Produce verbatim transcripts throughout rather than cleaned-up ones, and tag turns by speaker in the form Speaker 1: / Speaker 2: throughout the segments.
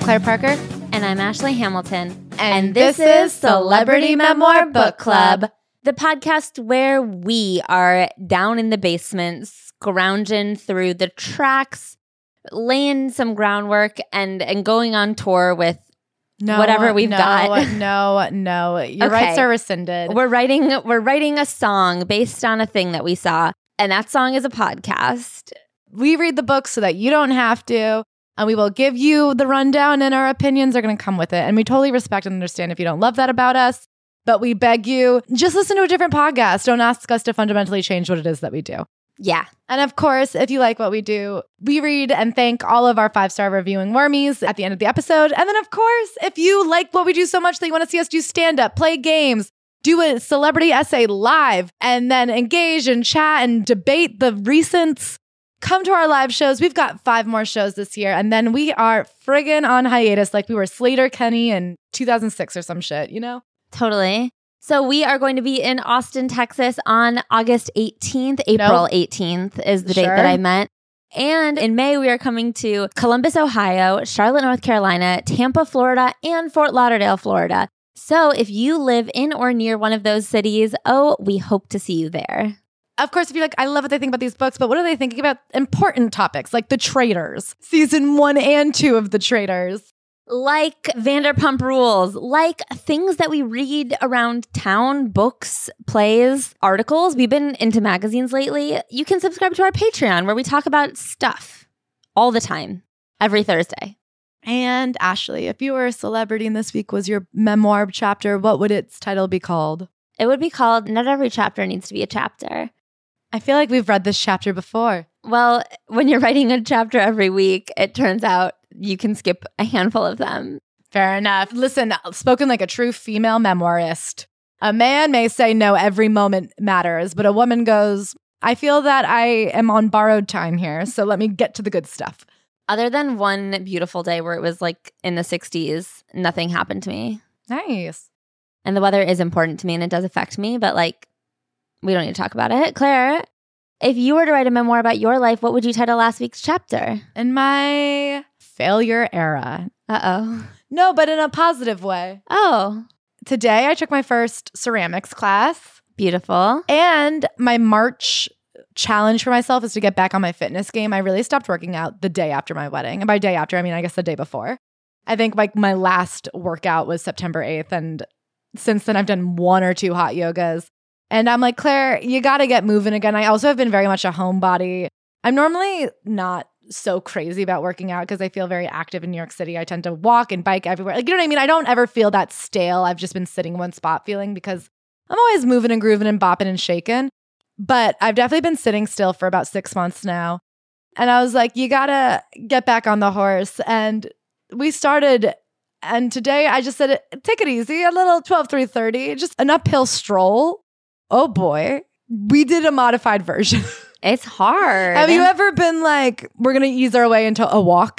Speaker 1: Claire Parker.
Speaker 2: And I'm Ashley Hamilton.
Speaker 1: And, and this, this is Celebrity Memoir Book Club,
Speaker 2: the podcast where we are down in the basement, scrounging through the tracks, laying some groundwork, and, and going on tour with no, whatever we've
Speaker 1: no,
Speaker 2: got.
Speaker 1: No, no, your okay. rights are rescinded.
Speaker 2: We're writing, we're writing a song based on a thing that we saw, and that song is a podcast.
Speaker 1: We read the book so that you don't have to. And we will give you the rundown, and our opinions are going to come with it. And we totally respect and understand if you don't love that about us. But we beg you, just listen to a different podcast. Don't ask us to fundamentally change what it is that we do.
Speaker 2: Yeah.
Speaker 1: And of course, if you like what we do, we read and thank all of our five-star reviewing wormies at the end of the episode. And then, of course, if you like what we do so much that you want to see us do stand-up, play games, do a celebrity essay live, and then engage and chat and debate the recent... Come to our live shows. We've got five more shows this year. And then we are friggin' on hiatus like we were Slater Kenny in two thousand six or some shit, you know?
Speaker 2: Totally. So we are going to be in Austin, Texas on August eighteenth. April nope. eighteenth is the sure. date that I meant. And in May, we are coming to Columbus, Ohio, Charlotte, North Carolina, Tampa, Florida, and Fort Lauderdale, Florida. So if you live in or near one of those cities, oh, we hope to see you there.
Speaker 1: Of course, if you're like, I love what they think about these books, but what are they thinking about important topics like The Traitors, season one and two of The Traitors?
Speaker 2: Like Vanderpump Rules, like things that we read around town, books, plays, articles. We've been into magazines lately. You can subscribe to our Patreon where we talk about stuff all the time, every Thursday.
Speaker 1: And Ashley, if you were a celebrity and this week was your memoir chapter, what would its title be called?
Speaker 2: It would be called Not Every Chapter Needs to Be a Chapter.
Speaker 1: I feel like we've read this chapter before.
Speaker 2: Well, when you're writing a chapter every week, it turns out you can skip a handful of them.
Speaker 1: Fair enough. Listen, spoken like a true female memoirist. A man may say no, every moment matters, but a woman goes, I feel that I am on borrowed time here, so let me get to the good stuff.
Speaker 2: Other than one beautiful day where it was like in the sixties, nothing happened to me.
Speaker 1: Nice.
Speaker 2: And the weather is important to me and it does affect me, but like, we don't need to talk about it. Claire, if you were to write a memoir about your life, what would you title last week's chapter?
Speaker 1: In my failure era.
Speaker 2: Uh-oh.
Speaker 1: No, but in a positive way.
Speaker 2: Oh.
Speaker 1: Today, I took my first ceramics class.
Speaker 2: Beautiful.
Speaker 1: And my March challenge for myself is to get back on my fitness game. I really stopped working out the day after my wedding. And by day after, I mean, I guess the day before. I think like my last workout was September eighth. And since then, I've done one or two hot yogas. And I'm like, Claire, you got to get moving again. I also have been very much a homebody. I'm normally not so crazy about working out because I feel very active in New York City. I tend to walk and bike everywhere. Like, you know what I mean? I don't ever feel that stale. I've just been sitting in one spot feeling because I'm always moving and grooving and bopping and shaking. But I've definitely been sitting still for about six months now. And I was like, you got to get back on the horse. And we started. And today I just said, take it easy, a little twelve three thirty, just an uphill stroll. Oh boy, we did a modified version.
Speaker 2: It's hard.
Speaker 1: Have you ever been like, we're going to ease our way into a walk?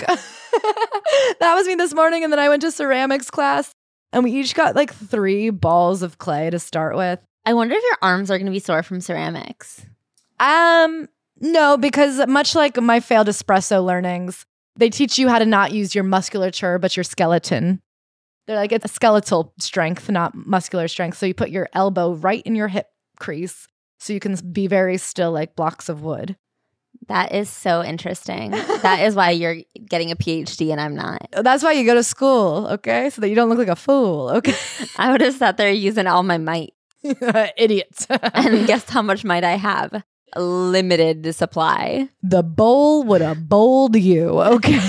Speaker 1: That was me this morning. And then I went to ceramics class and we each got like three balls of clay to start with.
Speaker 2: I wonder if your arms are going to be sore from ceramics.
Speaker 1: Um, no, because much like my failed espresso learnings, they teach you how to not use your musculature, but your skeleton. They're like, it's a skeletal strength, not muscular strength. So you put your elbow right in your hip crease so you can be very still like blocks of wood.
Speaker 2: That is so interesting. That is why you're getting a P H D and I'm not.
Speaker 1: That's why you go to school, okay? So that you don't look like a fool, okay?
Speaker 2: I would have sat there using all my might.
Speaker 1: Idiots.
Speaker 2: And guess how much might I have? A limited supply.
Speaker 1: The bowl would have bowled you, okay?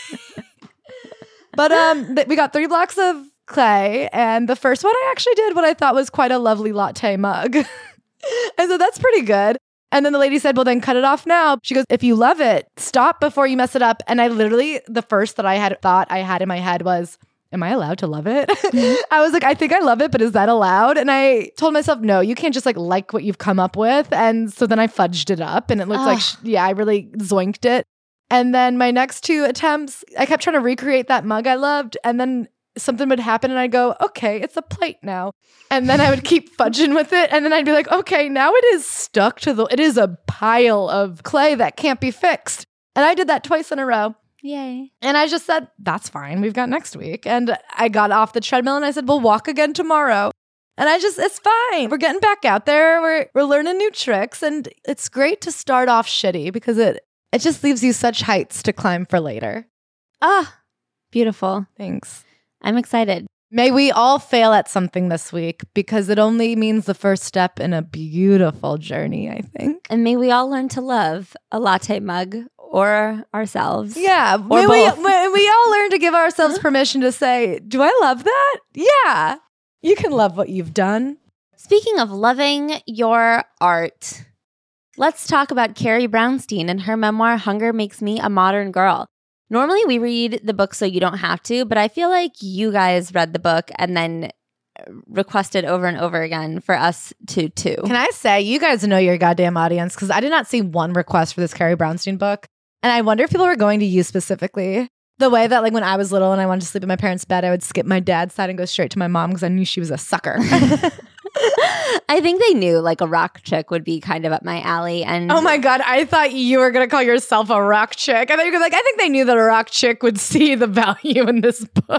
Speaker 1: But um, th- we got three blocks of clay, and the first one I actually did what I thought was quite a lovely latte mug. And so that's pretty good. And then the lady said, well, then cut it off now. She goes, if you love it, stop before you mess it up. And I literally, the first that I had thought I had in my head was, am I allowed to love it? I was like, I think I love it, but is that allowed? And I told myself, no, you can't just like like what you've come up with. And so then I fudged it up and it looked Ugh. like, sh- yeah, I really zoinked it. And then my next two attempts, I kept trying to recreate that mug I loved. And then something would happen and I'd go, okay, it's a plate now. And then I would keep fudging with it. And then I'd be like, okay, now it is stuck to the, it is a pile of clay that can't be fixed. And I did that twice in a row.
Speaker 2: Yay.
Speaker 1: And I just said, that's fine. We've got next week. And I got off the treadmill and I said, we'll walk again tomorrow. And I just, it's fine. We're getting back out there. We're we're learning new tricks. And it's great to start off shitty because it it just leaves you such heights to climb for later.
Speaker 2: Ah, beautiful.
Speaker 1: Thanks.
Speaker 2: I'm excited.
Speaker 1: May we all fail at something this week because it only means the first step in a beautiful journey, I think.
Speaker 2: And may we all learn to love a latte mug or ourselves.
Speaker 1: Yeah.
Speaker 2: Or
Speaker 1: may,
Speaker 2: both.
Speaker 1: We, may we all learn to give ourselves permission to say, do I love that? Yeah. You can love what you've done.
Speaker 2: Speaking of loving your art, let's talk about Carrie Brownstein and her memoir, Hunger Makes Me a Modern Girl. Normally we read the book so you don't have to, but I feel like you guys read the book and then requested over and over again for us to too.
Speaker 1: Can I say, you guys know your goddamn audience because I did not see one request for this Carrie Brownstein book. And I wonder if people were going to you specifically. The way that like when I was little and I wanted to sleep in my parents' bed, I would skip my dad's side and go straight to my mom because I knew she was a sucker.
Speaker 2: I think they knew like a rock chick would be kind of up my alley. And
Speaker 1: oh my God, I thought you were going to call yourself a rock chick. I thought you were like, I think they knew that a rock chick would see the value in this book.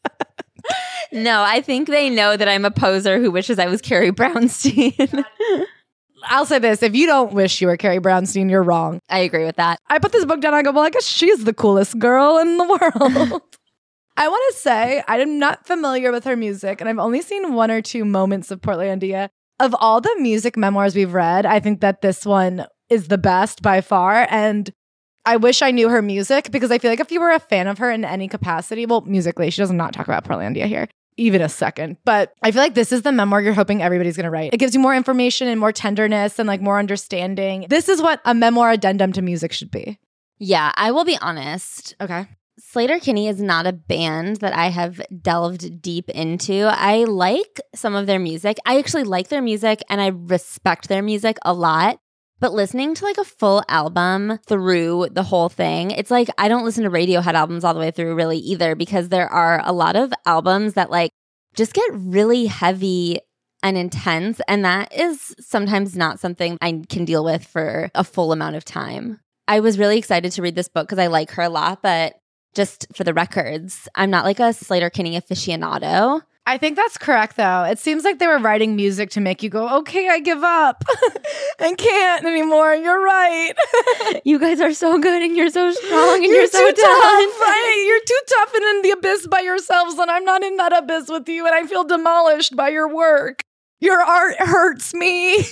Speaker 2: No, I think they know that I'm a poser who wishes I was Carrie Brownstein.
Speaker 1: I'll say this, if you don't wish you were Carrie Brownstein, you're wrong.
Speaker 2: I agree with that.
Speaker 1: I put this book down and I go, well, I guess she's the coolest girl in the world. I want to say I'm not familiar with her music, and I've only seen one or two moments of Portlandia. Of all the music memoirs we've read, I think that this one is the best by far, and I wish I knew her music because I feel like if you were a fan of her in any capacity, well, musically, she does not talk about Portlandia here. Even a second. But I feel like this is the memoir you're hoping everybody's going to write. It gives you more information and more tenderness and like more understanding. This is what a memoir addendum to music should be.
Speaker 2: Yeah, I will be honest.
Speaker 1: Okay.
Speaker 2: Sleater-Kinney is not a band that I have delved deep into. I like some of their music. I actually like their music and I respect their music a lot. But listening to like a full album through the whole thing, it's like I don't listen to Radiohead albums all the way through really either because there are a lot of albums that like just get really heavy and intense. And that is sometimes not something I can deal with for a full amount of time. I was really excited to read this book because I like her a lot, but just for the records, I'm not like a Sleater-Kinney aficionado.
Speaker 1: I think that's correct, though. It seems like they were writing music to make you go, okay, I give up. I can't anymore. You're right.
Speaker 2: You guys are so good and you're so strong and you're,
Speaker 1: you're
Speaker 2: so
Speaker 1: too
Speaker 2: tough.
Speaker 1: Right? You're too tough and in the abyss by yourselves, and I'm not in that abyss with you, and I feel demolished by your work. Your art hurts me.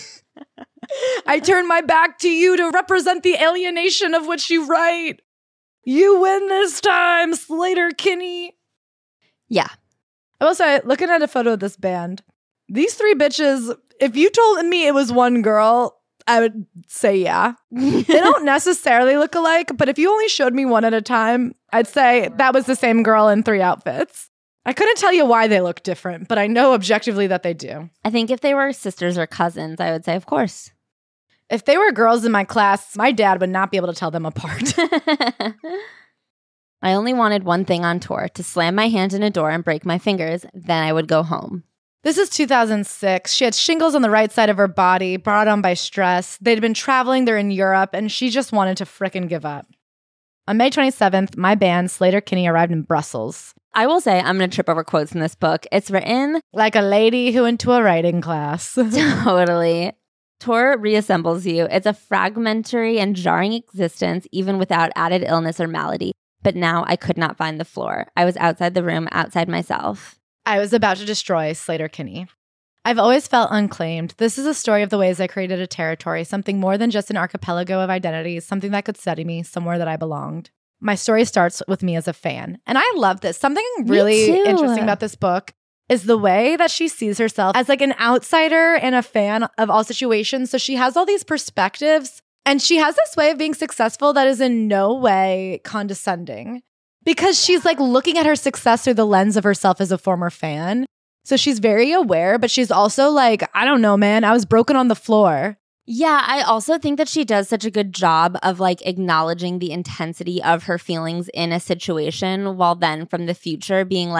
Speaker 1: I turn my back to you to represent the alienation of which you write. You win this time, Sleater-Kinney.
Speaker 2: Yeah.
Speaker 1: I will say, looking at a photo of this band, these three bitches, if you told me it was one girl, I would say yeah. They don't necessarily look alike, but if you only showed me one at a time, I'd say that was the same girl in three outfits. I couldn't tell you why they look different, but I know objectively that they do.
Speaker 2: I think if they were sisters or cousins, I would say, of course.
Speaker 1: If they were girls in my class, my dad would not be able to tell them apart.
Speaker 2: I only wanted one thing on tour, to slam my hand in a door and break my fingers, then I would go home.
Speaker 1: This is two thousand six. She had shingles on the right side of her body, brought on by stress. They'd been traveling, they're in Europe, and she just wanted to frickin' give up. On May twenty-seventh, my band, Sleater-Kinney, arrived in Brussels.
Speaker 2: I will say, I'm going to trip over quotes in this book. It's written
Speaker 1: like a lady who went to a writing class.
Speaker 2: Totally. Tour reassembles you. It's a fragmentary and jarring existence, even without added illness or malady. But now I could not find the floor. I was outside the room, outside myself.
Speaker 1: I was about to destroy Sleater-Kinney. I've always felt unclaimed. This is a story of the ways I created a territory, something more than just an archipelago of identities, something that could steady me, somewhere that I belonged. My story starts with me as a fan. And I love this. Something really interesting about this book is the way that she sees herself as like an outsider and a fan of all situations. So she has all these perspectives. And she has this way of being successful that is in no way condescending because she's like looking at her success through the lens of herself as a former fan. So she's very aware, but she's also like, I don't know, man, I was broken on the floor.
Speaker 2: Yeah, I also think that she does such a good job of like acknowledging the intensity of her feelings in a situation while then from the future being like,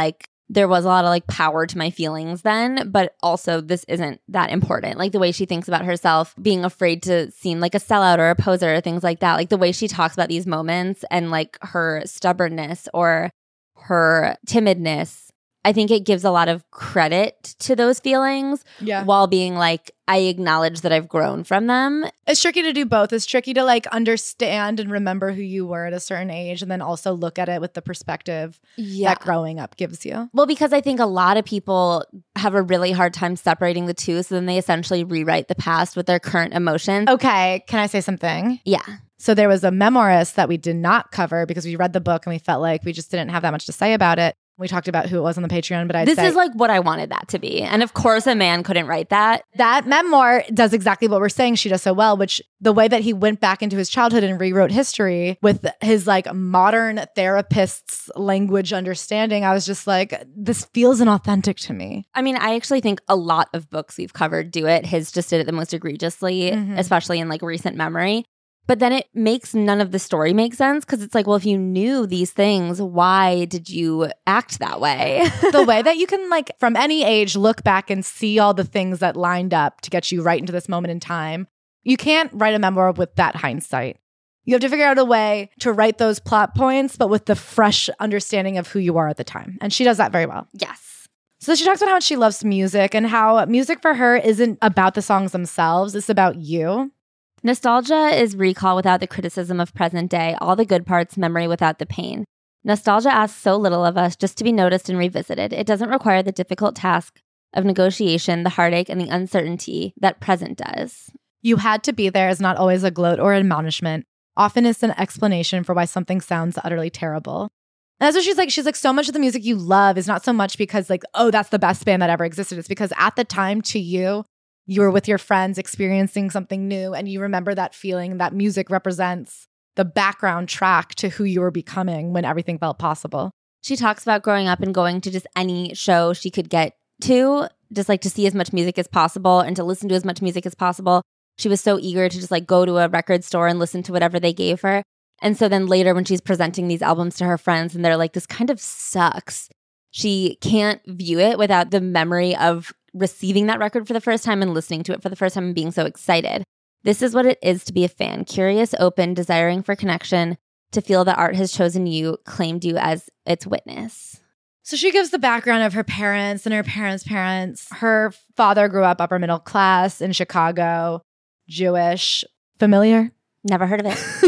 Speaker 2: there was a lot of like power to my feelings then, but also this isn't that important. Like the way she thinks about herself, being afraid to seem like a sellout or a poser or things like that. Like the way she talks about these moments and like her stubbornness or her timidness, I think it gives a lot of credit to those feelings
Speaker 1: yeah.
Speaker 2: while being like, I acknowledge that I've grown from them.
Speaker 1: It's tricky to do both. It's tricky to like understand and remember who you were at a certain age and then also look at it with the perspective yeah. that growing up gives you.
Speaker 2: Well, because I think a lot of people have a really hard time separating the two. So then they essentially rewrite the past with their current emotions.
Speaker 1: Okay. Can I say something?
Speaker 2: Yeah.
Speaker 1: So there was a memoirist that we did not cover because we read the book and we felt like we just didn't have that much to say about it. We talked about who it was on the Patreon, but I'd
Speaker 2: this
Speaker 1: say,
Speaker 2: is like what I wanted that to be. And of course, a man couldn't write that.
Speaker 1: That memoir does exactly what we're saying she does so well, which the way that he went back into his childhood and rewrote history with his like modern therapist's language understanding, I was just like, this feels inauthentic to me.
Speaker 2: I mean, I actually think a lot of books we've covered do it. His just did it the most egregiously, mm-hmm. especially in like recent memory. But then it makes none of the story make sense because it's like, well, if you knew these things, why did you act that way?
Speaker 1: The way that you can like from any age look back and see all the things that lined up to get you right into this moment in time. You can't write a memoir with that hindsight. You have to figure out a way to write those plot points, but with the fresh understanding of who you are at the time. And she does that very well.
Speaker 2: Yes.
Speaker 1: So she talks about how much she loves music and how music for her isn't about the songs themselves. It's about you.
Speaker 2: Nostalgia is recall without the criticism of present day, all the good parts, memory without the pain. Nostalgia asks so little of us just to be noticed and revisited. It doesn't require the difficult task of negotiation, the heartache, and the uncertainty that present does.
Speaker 1: You had to be there is not always a gloat or admonishment. Often it's an explanation for why something sounds utterly terrible. And that's what she's like. She's like, so much of the music you love is not so much because like, oh, that's the best band that ever existed. It's because at the time to you, you were with your friends experiencing something new and you remember that feeling. That music represents the background track to who you were becoming when everything felt possible.
Speaker 2: She talks about growing up and going to just any show she could get to, just like to see as much music as possible and to listen to as much music as possible. She was so eager to just like go to a record store and listen to whatever they gave her. And so then later when she's presenting these albums to her friends and they're like, this kind of sucks, she can't view it without the memory of receiving that record for the first time and listening to it for the first time and being so excited. This is what it is to be a fan. Curious, open, desiring for connection, to feel that art has chosen you, claimed you as its witness.
Speaker 1: So she gives the background of her parents and her parents' parents. Her father grew up upper middle class in Chicago, Jewish. Familiar?
Speaker 2: Never heard of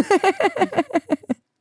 Speaker 2: it.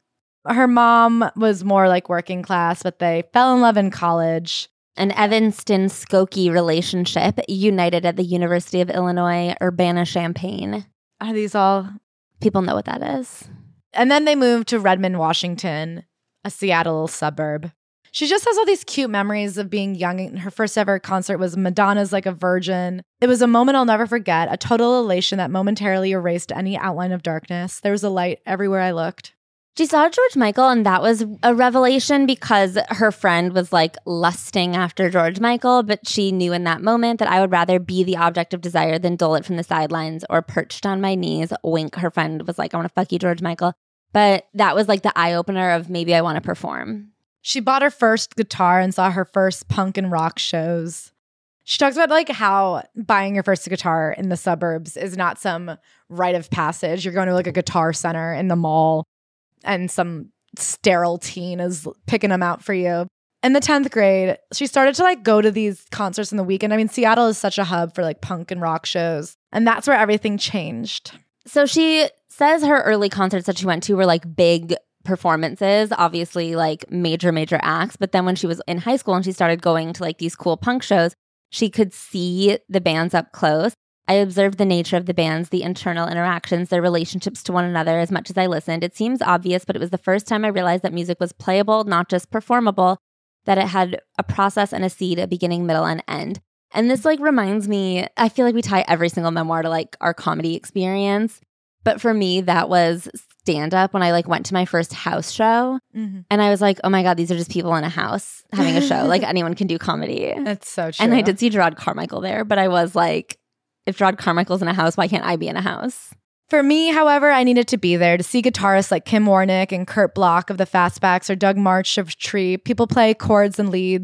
Speaker 1: Her mom was more like working class, but they fell in love in college.
Speaker 2: An Evanston-Skokie relationship, united at the University of Illinois, Urbana-Champaign.
Speaker 1: Are these all?
Speaker 2: People know what that is.
Speaker 1: And then they moved to Redmond, Washington, a Seattle suburb. She just has all these cute memories of being young. Her first ever concert was Madonna's Like a Virgin. It was a moment I'll never forget, a total elation that momentarily erased any outline of darkness. There was a light everywhere I looked.
Speaker 2: She saw George Michael, and that was a revelation because her friend was like lusting after George Michael, but she knew in that moment that I would rather be the object of desire than dole it from the sidelines or perched on my knees. Wink, her friend was like, I want to fuck you, George Michael. But that was like the eye-opener of maybe I want to perform.
Speaker 1: She bought her first guitar and saw her first punk and rock shows. She talks about like how buying your first guitar in the suburbs is not some rite of passage. You're going to like a guitar center in the mall and some sterile teen is picking them out for you. In the tenth grade, she started to like go to these concerts in the weekend. I mean, Seattle is such a hub for like punk and rock shows. And that's where everything changed.
Speaker 2: So she says her early concerts that she went to were like big performances, obviously like major, major acts. But then when she was in high school and she started going to like these cool punk shows, she could see the bands up close. I observed the nature of the bands, the internal interactions, their relationships to one another as much as I listened. It seems obvious, but it was the first time I realized that music was playable, not just performable, that it had a process and a seed, a beginning, middle, and end. And this like reminds me, I feel like we tie every single memoir to like our comedy experience. But for me, that was stand-up when I like went to my first house show. Mm-hmm. And I was like, oh my God, these are just people in a house having a show. Like anyone can do comedy.
Speaker 1: That's so true.
Speaker 2: And I did see Gerard Carmichael there, but I was like, if Gerard Carmichael's in a house, why can't I be in a house?
Speaker 1: For me, however, I needed to be there to see guitarists like Kim Warnick and Kurt Bloch of the Fastbacks or Doug March of Tree. People play chords and leads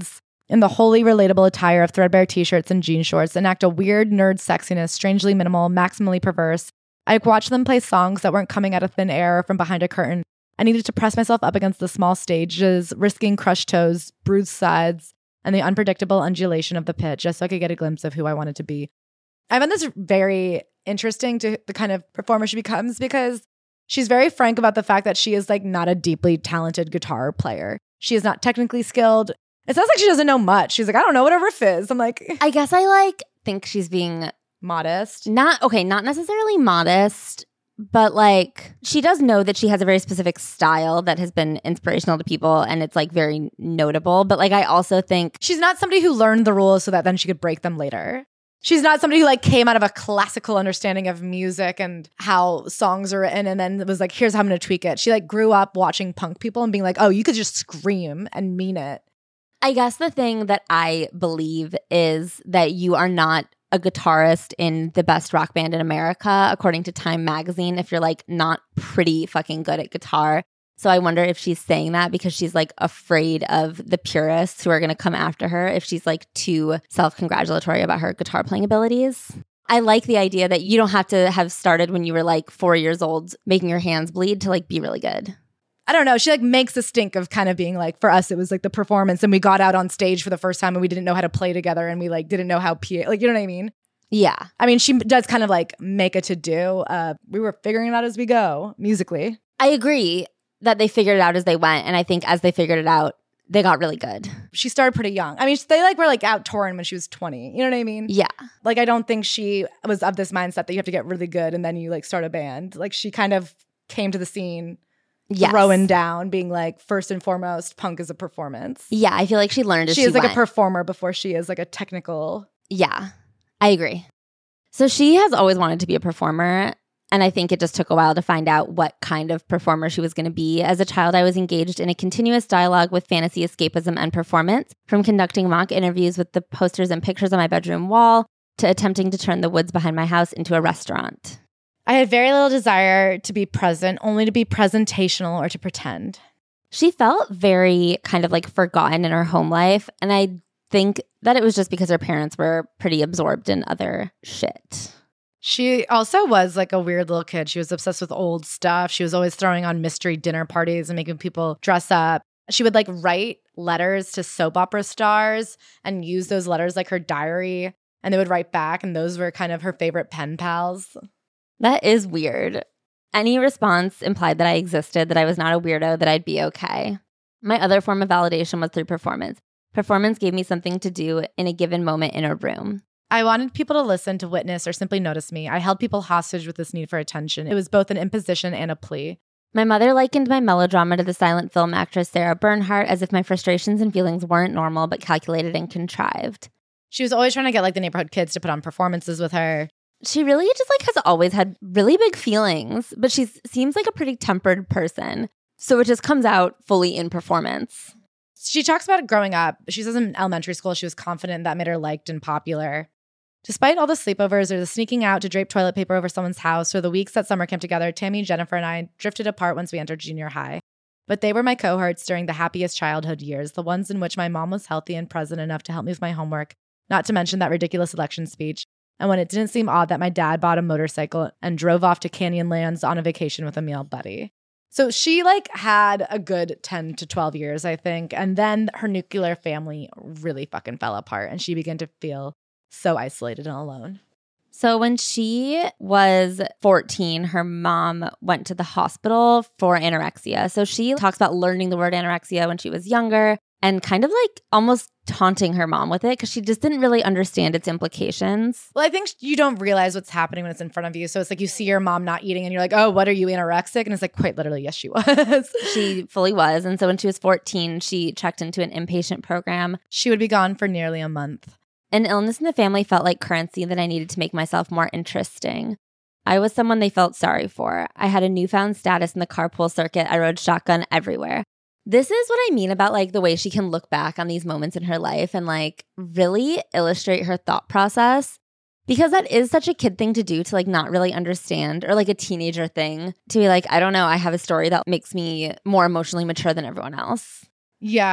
Speaker 1: in the wholly relatable attire of threadbare t-shirts and jean shorts, enact a weird nerd sexiness, strangely minimal, maximally perverse. I watched them play songs that weren't coming out of thin air or from behind a curtain. I needed to press myself up against the small stages, risking crushed toes, bruised sides, and the unpredictable undulation of the pit, just so I could get a glimpse of who I wanted to be. I find this very interesting to the kind of performer she becomes, because she's very frank about the fact that she is like not a deeply talented guitar player. She is not technically skilled. It sounds like she doesn't know much. She's like, I don't know what a riff is. I'm like,
Speaker 2: I guess I like think she's being
Speaker 1: modest.
Speaker 2: Not okay, not necessarily modest, but like she does know that she has a very specific style that has been inspirational to people, and it's like very notable. But like I also think
Speaker 1: she's not somebody who learned the rules so that then she could break them later. She's not somebody who like came out of a classical understanding of music and how songs are written and then it was like, here's how I'm going to tweak it. She like grew up watching punk people and being like, oh, you could just scream and mean it.
Speaker 2: I guess the thing that I believe is that you are not a guitarist in the best rock band in America, according to Time magazine, if you're like not pretty fucking good at guitar. So I wonder if she's saying that because she's like afraid of the purists who are going to come after her if she's like too self-congratulatory about her guitar playing abilities. I like the idea that you don't have to have started when you were like four years old making your hands bleed to like be really good.
Speaker 1: I don't know. She like makes a stink of kind of being like, for us, it was like the performance and we got out on stage for the first time and we didn't know how to play together and we like didn't know how P A, like, you know what I mean?
Speaker 2: Yeah.
Speaker 1: I mean, she does kind of like make a to-do. Uh, we were figuring it out as we go musically.
Speaker 2: I agree that they figured it out as they went. And I think as they figured it out, they got really good.
Speaker 1: She started pretty young. I mean, they like were like out touring when she was twenty. You know what I mean?
Speaker 2: Yeah.
Speaker 1: Like, I don't think she was of this mindset that you have to get really good and then you like start a band. Like, she kind of came to the scene yes. throwing down, being like, first and foremost, punk is a performance.
Speaker 2: Yeah, I feel like she learned as she,
Speaker 1: she is like
Speaker 2: went.
Speaker 1: a performer before she is like a technical.
Speaker 2: Yeah, I agree. So she has always wanted to be a performer. And I think it just took a while to find out what kind of performer she was going to be. As a child, I was engaged in a continuous dialogue with fantasy escapism and performance, from conducting mock interviews with the posters and pictures on my bedroom wall to attempting to turn the woods behind my house into a restaurant.
Speaker 1: I had very little desire to be present, only to be presentational or to pretend.
Speaker 2: She felt very kind of like forgotten in her home life. And I think that it was just because her parents were pretty absorbed in other shit.
Speaker 1: She also was like a weird little kid. She was obsessed with old stuff. She was always throwing on mystery dinner parties and making people dress up. She would like write letters to soap opera stars and use those letters like her diary. And they would write back. And those were kind of her favorite pen pals.
Speaker 2: That is weird. Any response implied that I existed, that I was not a weirdo, that I'd be okay. My other form of validation was through performance. Performance gave me something to do in a given moment in a room.
Speaker 1: I wanted people to listen, to witness, or simply notice me. I held people hostage with this need for attention. It was both an imposition and a plea.
Speaker 2: My mother likened my melodrama to the silent film actress Sarah Bernhardt, as if my frustrations and feelings weren't normal but calculated and contrived.
Speaker 1: She was always trying to get like the neighborhood kids to put on performances with her.
Speaker 2: She really just like has always had really big feelings, but she seems like a pretty tempered person. So it just comes out fully in performance.
Speaker 1: She talks about it growing up. She says in elementary school she was confident, that made her liked and popular. Despite all the sleepovers or the sneaking out to drape toilet paper over someone's house or the weeks at summer camp together, Tammy, Jennifer, and I drifted apart once we entered junior high. But they were my cohorts during the happiest childhood years, the ones in which my mom was healthy and present enough to help me with my homework, not to mention that ridiculous election speech, and when it didn't seem odd that my dad bought a motorcycle and drove off to Canyonlands on a vacation with a male buddy. So she like had a good ten to twelve years, I think. And then her nuclear family really fucking fell apart and she began to feel so isolated and alone.
Speaker 2: So when she was fourteen, her mom went to the hospital for anorexia. So she talks about learning the word anorexia when she was younger and kind of like almost taunting her mom with it because she just didn't really understand its implications.
Speaker 1: Well, I think you don't realize what's happening when it's in front of you. So it's like you see your mom not eating and you're like, oh, what, are you anorexic? And it's like, quite literally, yes, she was.
Speaker 2: She fully was. And so when she was fourteen, she checked into an inpatient program.
Speaker 1: She would be gone for nearly a month.
Speaker 2: An illness in the family felt like currency that I needed to make myself more interesting. I was someone they felt sorry for. I had a newfound status in the carpool circuit. I rode shotgun everywhere. This is what I mean about like the way she can look back on these moments in her life and like really illustrate her thought process, because that is such a kid thing to do, to like not really understand, or like a teenager thing to be like, I don't know, I have a story that makes me more emotionally mature than everyone else.
Speaker 1: Yeah.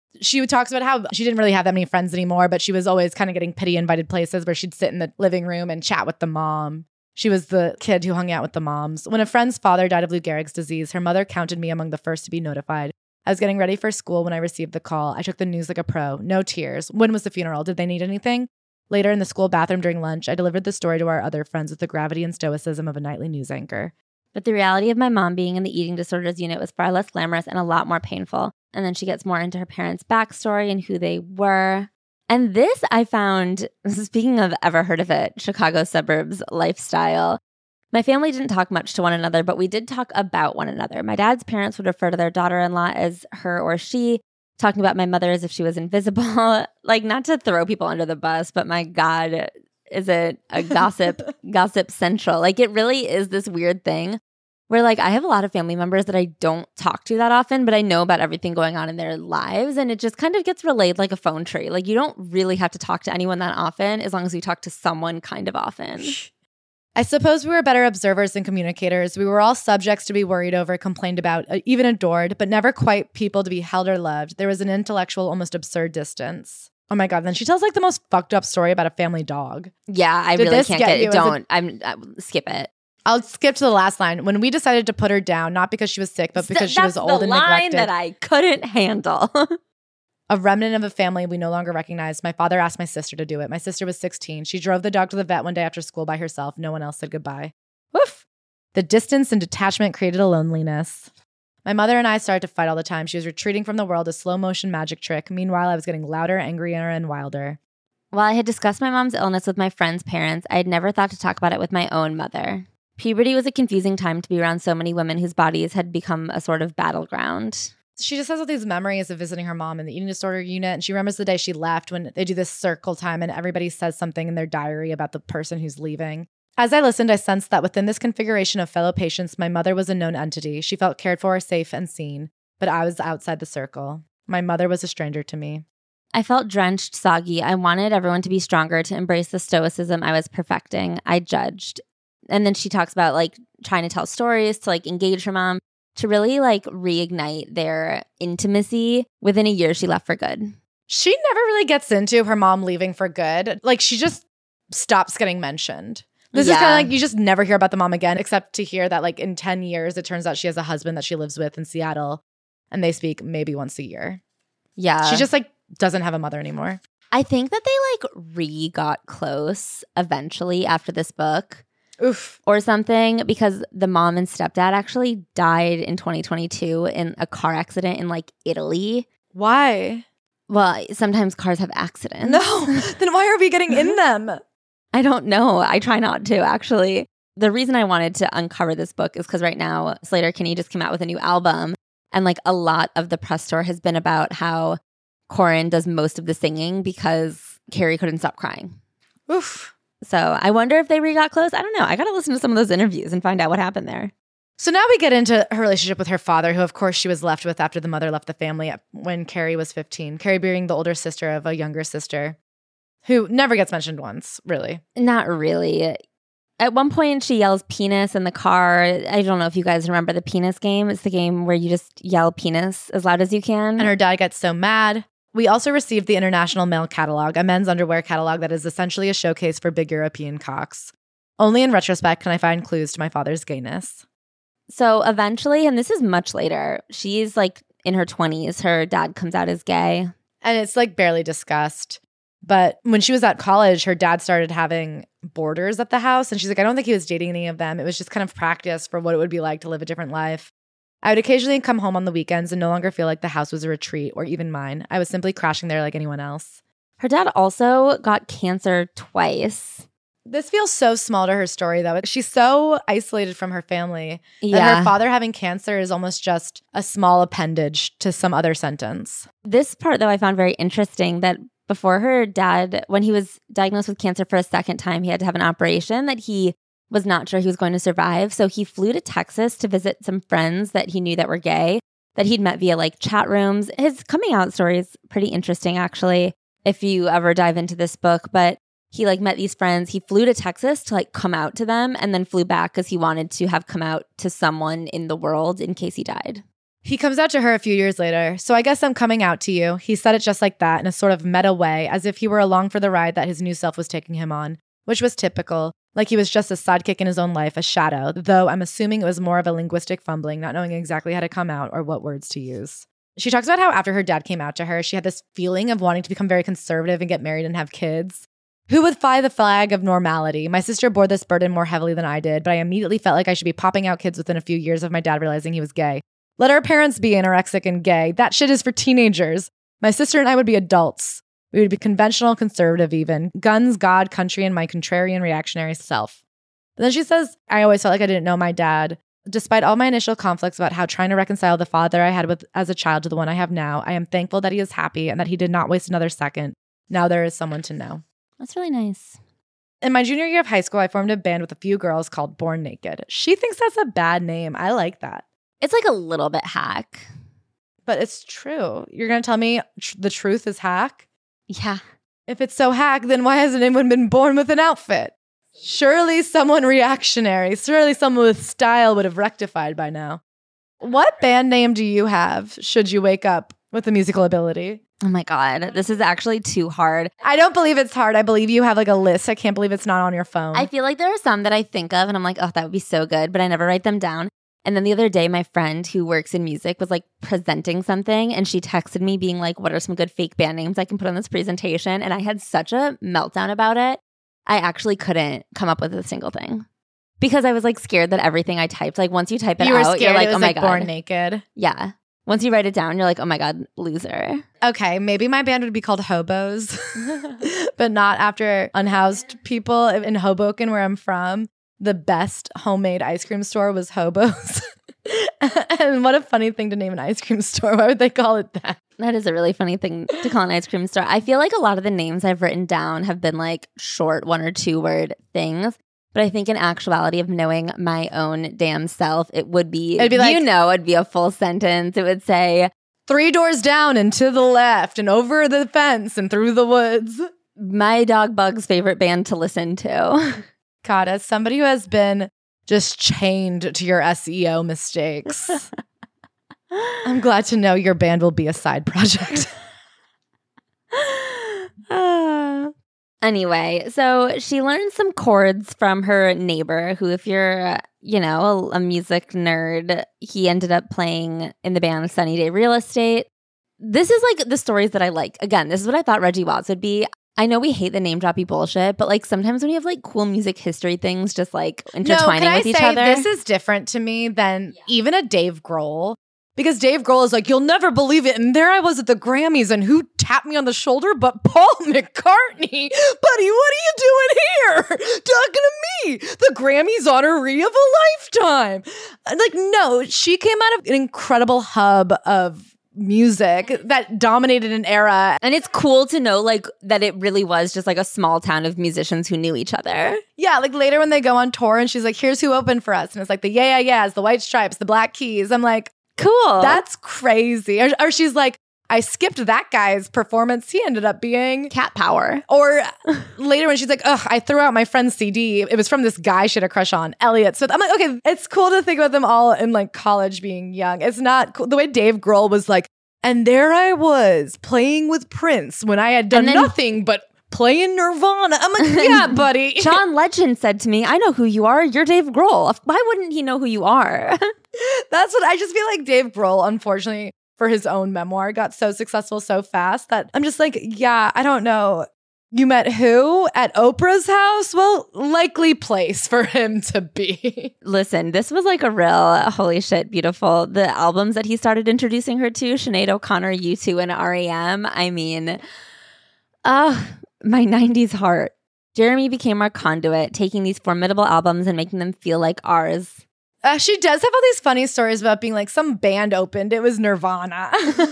Speaker 1: She talks about how she didn't really have that many friends anymore, but she was always kind of getting pity invited places where she'd sit in the living room and chat with the mom. She was the kid who hung out with the moms. When a friend's father died of Lou Gehrig's disease, her mother counted me among the first to be notified. I was getting ready for school when I received the call. I took the news like a pro. No tears. When was the funeral? Did they need anything? Later in the school bathroom during lunch, I delivered the story to our other friends with the gravity and stoicism of a nightly news anchor.
Speaker 2: But the reality of my mom being in the eating disorders unit was far less glamorous and a lot more painful. And then she gets more into her parents' backstory and who they were. And this I found, speaking of ever heard of it, Chicago suburbs lifestyle. My family didn't talk much to one another, but we did talk about one another. My dad's parents would refer to their daughter-in-law as her or she, talking about my mother as if she was invisible. Like, not to throw people under the bus, but my God, is it a gossip, gossip central? Like, it really is this weird thing where, like, I have a lot of family members that I don't talk to that often, but I know about everything going on in their lives, and it just kind of gets relayed like a phone tree. Like, you don't really have to talk to anyone that often as long as you talk to someone kind of often.
Speaker 1: I suppose we were better observers than communicators. We were all subjects to be worried over, complained about, even adored, but never quite people to be held or loved. There was an intellectual, almost absurd distance. Oh my God. Then she tells like the most fucked up story about a family dog.
Speaker 2: Yeah, I Did really can't get, get it. Don't. A- I'm I, skip it.
Speaker 1: I'll skip to the last line. When we decided to put her down, not because she was sick, but because she was old and neglected.
Speaker 2: That's the line that I couldn't handle.
Speaker 1: A remnant of a family we no longer recognized. My father asked my sister to do it. My sister was sixteen. She drove the dog to the vet one day after school by herself. No one else said goodbye. Woof. The distance and detachment created a loneliness. My mother and I started to fight all the time. She was retreating from the world, a slow motion magic trick. Meanwhile, I was getting louder, angrier, and wilder.
Speaker 2: While I had discussed my mom's illness with my friend's parents, I had never thought to talk about it with my own mother. Puberty was a confusing time to be around so many women whose bodies had become a sort of battleground.
Speaker 1: She just has all these memories of visiting her mom in the eating disorder unit. And she remembers the day she left when they do this circle time and everybody says something in their diary about the person who's leaving. As I listened, I sensed that within this configuration of fellow patients, my mother was a known entity. She felt cared for, safe, and seen. But I was outside the circle. My mother was a stranger to me.
Speaker 2: I felt drenched, soggy. I wanted everyone to be stronger, to embrace the stoicism I was perfecting. I judged. And then she talks about like trying to tell stories, to like engage her mom, to really like reignite their intimacy. Within a year, she left for good.
Speaker 1: She never really gets into her mom leaving for good. Like she just stops getting mentioned. This yeah. is kind of like you just never hear about the mom again, except to hear that like in ten years, it turns out she has a husband that she lives with in Seattle and they speak maybe once a year.
Speaker 2: Yeah.
Speaker 1: She just like doesn't have a mother anymore.
Speaker 2: I think that they like re-got close eventually after this book.
Speaker 1: Oof.
Speaker 2: Or something, because the mom and stepdad actually died in twenty twenty-two in a car accident in like Italy.
Speaker 1: Why?
Speaker 2: Well, sometimes cars have accidents.
Speaker 1: No. Then why are we getting in them?
Speaker 2: I don't know. I try not to, actually. The reason I wanted to uncover this book is because right now Sleater-Kinney just came out with a new album. And like a lot of the press tour has been about how Corin does most of the singing because Carrie couldn't stop crying.
Speaker 1: Oof.
Speaker 2: So I wonder if they re-got close. I don't know. I got to listen to some of those interviews and find out what happened there.
Speaker 1: So now we get into her relationship with her father, who of course she was left with after the mother left the family when Carrie was fifteen. Carrie being the older sister of a younger sister who never gets mentioned once, really.
Speaker 2: Not really. At one point she yells penis in the car. I don't know if you guys remember the penis game. It's the game where you just yell penis as loud as you can.
Speaker 1: And her dad gets so mad. We also received the International Male Catalog, a men's underwear catalog that is essentially a showcase for big European cocks. Only in retrospect can I find clues to my father's gayness.
Speaker 2: So eventually, and this is much later, she's like in her twenties, her dad comes out as gay.
Speaker 1: And it's like barely discussed. But when she was at college, her dad started having boarders at the house. And she's like, I don't think he was dating any of them. It was just kind of practice for what it would be like to live a different life. I would occasionally come home on the weekends and no longer feel like the house was a retreat or even mine. I was simply crashing there like anyone else.
Speaker 2: Her dad also got cancer twice.
Speaker 1: This feels so small to her story, though. She's so isolated from her family
Speaker 2: yeah.
Speaker 1: that her father having cancer is almost just a small appendage to some other sentence.
Speaker 2: This part, though, I found very interesting that before her dad, when he was diagnosed with cancer for a second time, he had to have an operation that he was not sure he was going to survive. So he flew to Texas to visit some friends that he knew that were gay, that he'd met via like chat rooms. His coming out story is pretty interesting, actually, if you ever dive into this book. But he like met these friends. He flew to Texas to like come out to them and then flew back because he wanted to have come out to someone in the world in case he died.
Speaker 1: He comes out to her a few years later. So I guess I'm coming out to you. He said it just like that in a sort of meta way, as if he were along for the ride that his new self was taking him on, which was typical, like he was just a sidekick in his own life, a shadow, though I'm assuming it was more of a linguistic fumbling, not knowing exactly how to come out or what words to use. She talks about how after her dad came out to her, she had this feeling of wanting to become very conservative and get married and have kids. Who would fly the flag of normality? My sister bore this burden more heavily than I did, but I immediately felt like I should be popping out kids within a few years of my dad realizing he was gay. Let our parents be anorexic and gay. That shit is for teenagers. My sister and I would be adults. We would be conventional, conservative even. Guns, God, country, and my contrarian reactionary self. But then she says, I always felt like I didn't know my dad. Despite all my initial conflicts about how trying to reconcile the father I had with as a child to the one I have now, I am thankful that he is happy and that he did not waste another second. Now there is someone to know.
Speaker 2: That's really nice.
Speaker 1: In my junior year of high school, I formed a band with a few girls called Born Naked. She thinks that's a bad name. I like that.
Speaker 2: It's like a little bit hack.
Speaker 1: But it's true. You're going to tell me tr- the truth is hack?
Speaker 2: Yeah.
Speaker 1: If it's so hack, then why hasn't anyone been born with an outfit? Surely someone reactionary, surely someone with style would have rectified by now. What band name do you have should you wake up with a musical ability?
Speaker 2: Oh my God, this is actually too hard.
Speaker 1: I don't believe it's hard. I believe you have like a list. I can't believe it's not on your phone.
Speaker 2: I feel like there are some that I think of and I'm like, oh, that would be so good, but I never write them down. And then the other day, my friend who works in music was like presenting something and she texted me being like, what are some good fake band names I can put on this presentation? And I had such a meltdown about it. I actually couldn't come up with a single thing because I was like scared that everything I typed, like once you type it
Speaker 1: you were
Speaker 2: out,
Speaker 1: scared
Speaker 2: you're like,
Speaker 1: it was
Speaker 2: oh my
Speaker 1: like
Speaker 2: God.
Speaker 1: Born Naked.
Speaker 2: Yeah. Once you write it down, you're like, oh my God, loser.
Speaker 1: Okay, maybe my band would be called Hobos, but not after unhoused people in Hoboken, where I'm from. The best homemade ice cream store was Hobos. And what a funny thing to name an ice cream store. Why would they call it that?
Speaker 2: That is a really funny thing to call an ice cream store. I feel like a lot of the names I've written down have been like short one or two word things. But I think in actuality of knowing my own damn self, it would be,
Speaker 1: It'd be like,
Speaker 2: you know, it'd be a full sentence. It would say,
Speaker 1: three doors down and to the left and over the fence and through the woods.
Speaker 2: My dog Bug's favorite band to listen to.
Speaker 1: God, as somebody who has been just chained to your S E O mistakes, I'm glad to know your band will be a side project.
Speaker 2: uh. Anyway, so she learned some chords from her neighbor who, if you're, you know, a, a music nerd, he ended up playing in the band Sunny Day Real Estate. This is like the stories that I like. Again, this is what I thought Reggie Watts would be. I know we hate the name droppy bullshit, but like sometimes when you have like cool music history things just like intertwining
Speaker 1: no, can
Speaker 2: with
Speaker 1: I
Speaker 2: each
Speaker 1: say,
Speaker 2: other.
Speaker 1: This is different to me than yeah. even a Dave Grohl. Because Dave Grohl is like, you'll never believe it. And there I was at the Grammys, and who tapped me on the shoulder but Paul McCartney? Buddy, what are you doing here? Talking to me. The Grammys honoree of a lifetime. Like, no, she came out of an incredible hub of music that dominated an era.
Speaker 2: And it's cool to know like that it really was just like a small town of musicians who knew each other.
Speaker 1: Yeah, like later when they go on tour and she's like, here's who opened for us. And it's like the Yeah Yeah Yeahs, the White Stripes, the Black Keys. I'm like,
Speaker 2: cool.
Speaker 1: That's crazy. Or, or she's like, I skipped that guy's performance. He ended up being
Speaker 2: Cat Power.
Speaker 1: Or later when she's like, ugh, I threw out my friend's C D. It was from this guy she had a crush on, Elliott Smith. I'm like, okay, it's cool to think about them all in like college being young. It's not cool. The way Dave Grohl was like, and there I was playing with Prince when I had done then, nothing but playing Nirvana. I'm like, yeah, buddy.
Speaker 2: John Legend said to me, I know who you are. You're Dave Grohl. Why wouldn't he know who you are?
Speaker 1: That's what I just feel like Dave Grohl, unfortunately, for his own memoir, got so successful so fast that I'm just like, yeah, I don't know. You met who? At Oprah's house? Well, likely place for him to be.
Speaker 2: Listen, this was like a real, holy shit, beautiful. The albums that he started introducing her to, Sinead O'Connor, U two, and R E M. I mean, uh, my nineties heart. Jeremy became our conduit, taking these formidable albums and making them feel like ours.
Speaker 1: Uh, she does have all these funny stories about being like some band opened. It was Nirvana.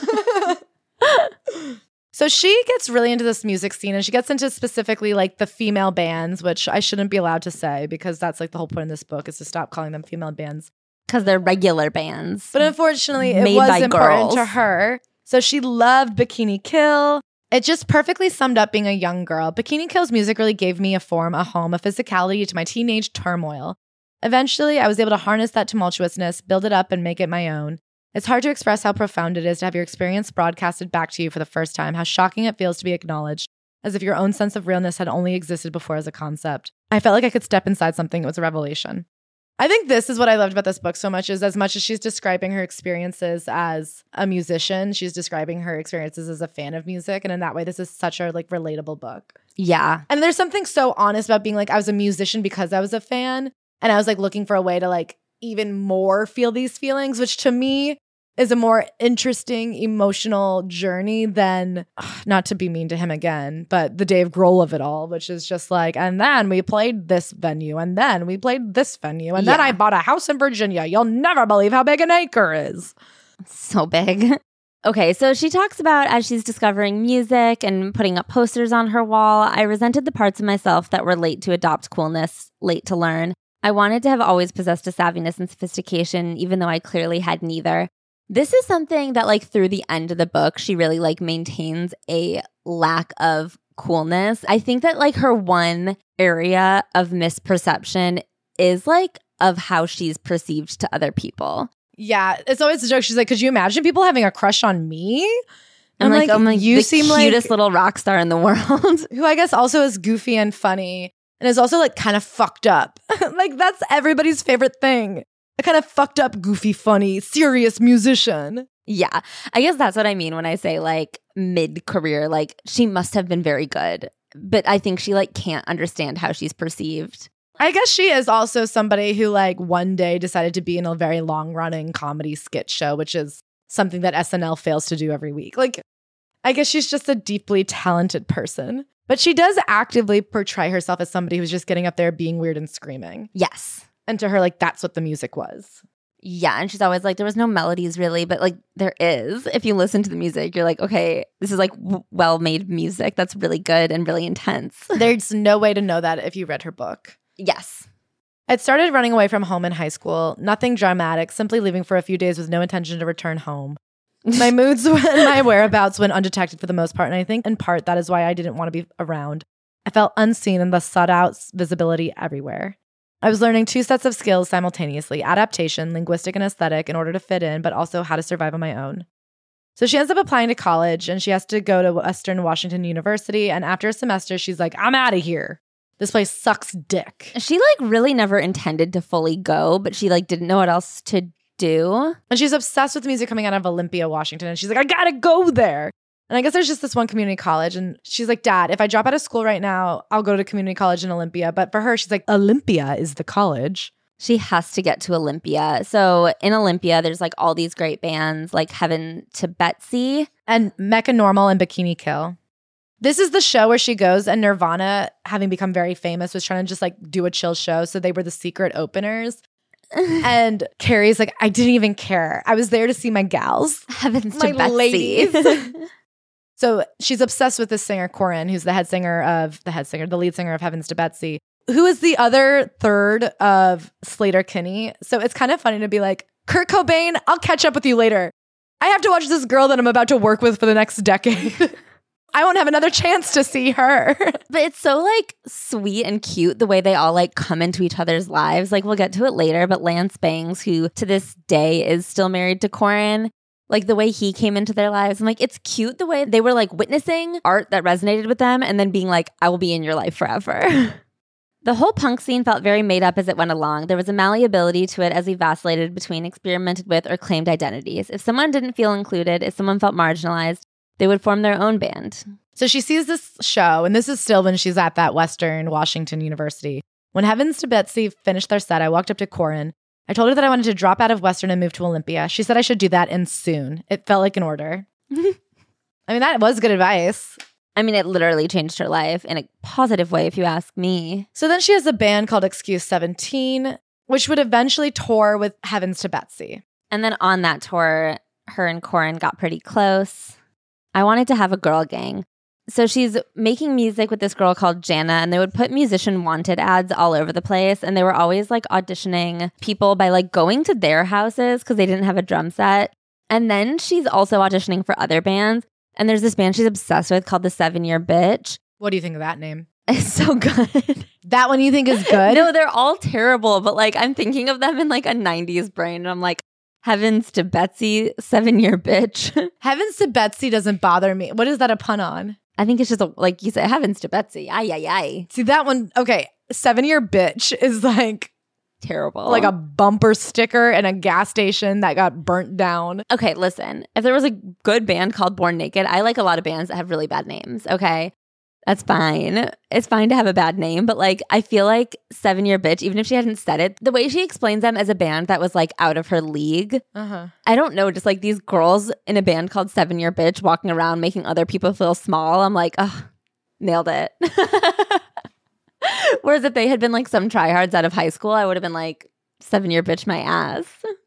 Speaker 1: So she gets really into this music scene and she gets into specifically like the female bands, which I shouldn't be allowed to say because that's like the whole point of this book is to stop calling them female bands.
Speaker 2: Because they're regular bands.
Speaker 1: But unfortunately, it was important girls. to her. So she loved Bikini Kill. It just perfectly summed up being a young girl. Bikini Kill's music really gave me a form, a home, a physicality to my teenage turmoil. Eventually, I was able to harness that tumultuousness, build it up, and make it my own. It's hard to express how profound it is to have your experience broadcasted back to you for the first time, how shocking it feels to be acknowledged, as if your own sense of realness had only existed before as a concept. I felt like I could step inside something. It was a revelation. I think this is what I loved about this book so much, is as much as she's describing her experiences as a musician, she's describing her experiences as a fan of music. And in that way, this is such a like relatable book.
Speaker 2: Yeah.
Speaker 1: And there's something so honest about being like, I was a musician because I was a fan. And I was like looking for a way to like even more feel these feelings, which to me is a more interesting emotional journey than, ugh, not to be mean to him again, but the Dave Grohl of it all, which is just like, and then we played this venue, and then we played this venue, and yeah. then I bought a house in Virginia. You'll never believe how big an acre is.
Speaker 2: So big. Okay, so she talks about as she's discovering music and putting up posters on her wall, I resented the parts of myself that were late to adopt coolness, late to learn. I wanted to have always possessed a savviness and sophistication, even though I clearly had neither. This is something that, like, through the end of the book, she really, like, maintains a lack of coolness. I think that, like, her one area of misperception is, like, of how she's perceived to other people.
Speaker 1: Yeah, it's always a joke. She's like, could you imagine people having a crush on me?
Speaker 2: I'm, I'm like, like, I'm like, you the seem cutest like, little rock star in the world.
Speaker 1: Who I guess also is goofy and funny and is also, like, kind of fucked up. Like, that's everybody's favorite thing. A kind of fucked up, goofy, funny, serious musician.
Speaker 2: Yeah. I guess that's what I mean when I say like mid-career, like she must have been very good, but I think she like can't understand how she's perceived.
Speaker 1: I guess she is also somebody who like one day decided to be in a very long-running comedy skit show, which is something that S N L fails to do every week. Like, I guess she's just a deeply talented person, but she does actively portray herself as somebody who's just getting up there being weird and screaming.
Speaker 2: Yes.
Speaker 1: And to her, like, that's what the music was.
Speaker 2: Yeah. And she's always like, there was no melodies really, but like there is. If you listen to the music, you're like, okay, this is like w- well-made music. That's really good and really intense.
Speaker 1: There's no way to know that if you read her book.
Speaker 2: Yes.
Speaker 1: I'd started running away from home in high school. Nothing dramatic, simply leaving for a few days with no intention to return home. My moods and my whereabouts went undetected for the most part. And I think in part that is why I didn't want to be around. I felt unseen and thus sought out visibility everywhere. I was learning two sets of skills simultaneously, adaptation, linguistic and aesthetic, in order to fit in, but also how to survive on my own. So she ends up applying to college, and she has to go to Western Washington University, and after a semester, she's like, I'm out of here. This place sucks dick.
Speaker 2: She, like, really never intended to fully go, but she, like, didn't know what else to do.
Speaker 1: And she's obsessed with music coming out of Olympia, Washington, and she's like, I gotta go there. And I guess there's just this one community college. And she's like, Dad, if I drop out of school right now, I'll go to community college in Olympia. But for her, she's like, Olympia is the college.
Speaker 2: She has to get to Olympia. So in Olympia, there's like all these great bands like Heaven to Betsy.
Speaker 1: And Mecca Normal and Bikini Kill. This is the show where she goes, and Nirvana, having become very famous, was trying to just like do a chill show. So they were the secret openers. And Carrie's like, I didn't even care. I was there to see my gals.
Speaker 2: Heavens
Speaker 1: my
Speaker 2: to Betsy.
Speaker 1: Ladies. So she's obsessed with this singer, Corin, who's the head singer of, the head singer, the lead singer of Heavens to Betsy, who is the other third of Sleater-Kinney. So it's kind of funny to be like, Kurt Cobain, I'll catch up with you later. I have to watch this girl that I'm about to work with for the next decade. I won't have another chance to see her.
Speaker 2: But it's so like sweet and cute the way they all like come into each other's lives. Like we'll get to it later, but Lance Bangs, who to this day is still married to Corin, like the way he came into their lives. I'm like, it's cute the way they were like witnessing art that resonated with them and then being like, I will be in your life forever. The whole punk scene felt very made up as it went along. There was a malleability to it as we vacillated between experimented with or claimed identities. If someone didn't feel included, if someone felt marginalized, they would form their own band.
Speaker 1: So she sees this show, and this is still when she's at that Western Washington University. When Heavens to Betsy finished their set, I walked up to Corin. I told her that I wanted to drop out of Western and move to Olympia. She said I should do that, and soon. It felt like an order. I mean, that was good advice.
Speaker 2: I mean, it literally changed her life in a positive way, if you ask me.
Speaker 1: So then she has a band called Excuse seventeen, which would eventually tour with Heavens to Betsy.
Speaker 2: And then on that tour, her and Corin got pretty close. I wanted to have a girl gang. So she's making music with this girl called Jana, and they would put musician wanted ads all over the place. And they were always like auditioning people by like going to their houses because they didn't have a drum set. And then she's also auditioning for other bands. And there's this band she's obsessed with called The Seven Year Bitch.
Speaker 1: What do you think of that name?
Speaker 2: It's so good.
Speaker 1: That one you think is good?
Speaker 2: No, they're all terrible. But like I'm thinking of them in like a nineties brain. And I'm like, Heavens to Betsy, seven-year bitch.
Speaker 1: Heavens to Betsy doesn't bother me. What is that a pun on?
Speaker 2: I think it's just a, like you said, heavens to Betsy. Ay, ay, ay.
Speaker 1: See, that one, okay, seven-year bitch is like
Speaker 2: terrible.
Speaker 1: Like a bumper sticker in a gas station that got burnt down.
Speaker 2: Okay, listen. If there was a good band called Born Naked, I like a lot of bands that have really bad names, okay? That's fine. It's fine to have a bad name, but like I feel like Seven Year Bitch, even if she hadn't said it, the way she explains them as a band that was like out of her league, uh-huh. I don't know, just like these girls in a band called Seven Year Bitch walking around making other people feel small. I'm like, oh, nailed it. Whereas if they had been like some tryhards out of high school, I would have been like, Seven Year Bitch my ass.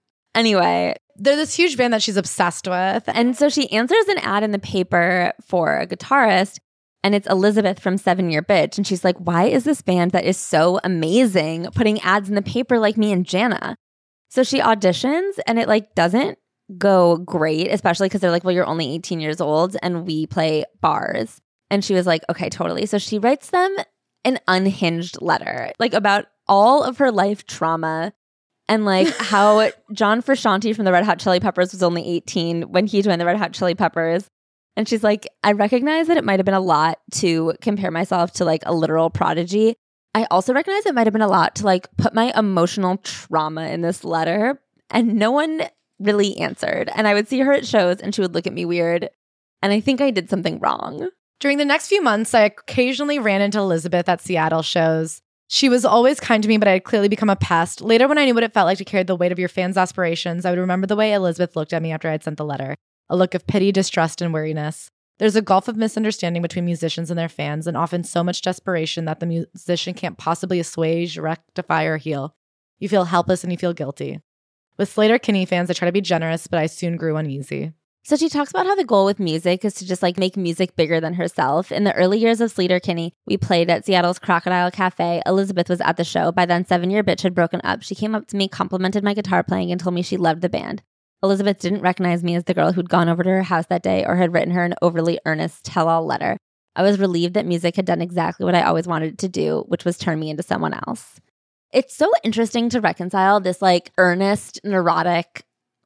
Speaker 2: Anyway.
Speaker 1: They're this huge band that she's obsessed with.
Speaker 2: And so she answers an ad in the paper for a guitarist. And it's Elizabeth from Seven Year Bitch. And she's like, why is this band that is so amazing putting ads in the paper like me and Jana? So she auditions and it like doesn't go great, especially because they're like, well, you're only eighteen years old and we play bars. And she was like, okay, totally. So she writes them an unhinged letter, like about all of her life trauma and like how John Frusciante from the Red Hot Chili Peppers was only eighteen when he joined the Red Hot Chili Peppers. And she's like, I recognize that it might have been a lot to compare myself to like a literal prodigy. I also recognize it might have been a lot to like put my emotional trauma in this letter. And no one really answered. And I would see her at shows and she would look at me weird. And I think I did something wrong.
Speaker 1: During the next few months, I occasionally ran into Elizabeth at Seattle shows. She was always kind to me, but I had clearly become a pest. Later, when I knew what it felt like to carry the weight of your fans' aspirations, I would remember the way Elizabeth looked at me after I had sent the letter. A look of pity, distrust, and weariness. There's a gulf of misunderstanding between musicians and their fans, and often so much desperation that the musician can't possibly assuage, rectify, or heal. You feel helpless and you feel guilty. With Sleater-Kinney fans, I try to be generous, but I soon grew uneasy.
Speaker 2: So she talks about how the goal with music is to just like make music bigger than herself. In the early years of Sleater-Kinney, we played at Seattle's Crocodile Cafe. Elizabeth was at the show. By then, Seven Year Bitch had broken up. She came up to me, complimented my guitar playing, and told me she loved the band. Elizabeth didn't recognize me as the girl who'd gone over to her house that day or had written her an overly earnest tell-all letter. I was relieved that music had done exactly what I always wanted it to do, which was turn me into someone else. It's so interesting to reconcile this like earnest, neurotic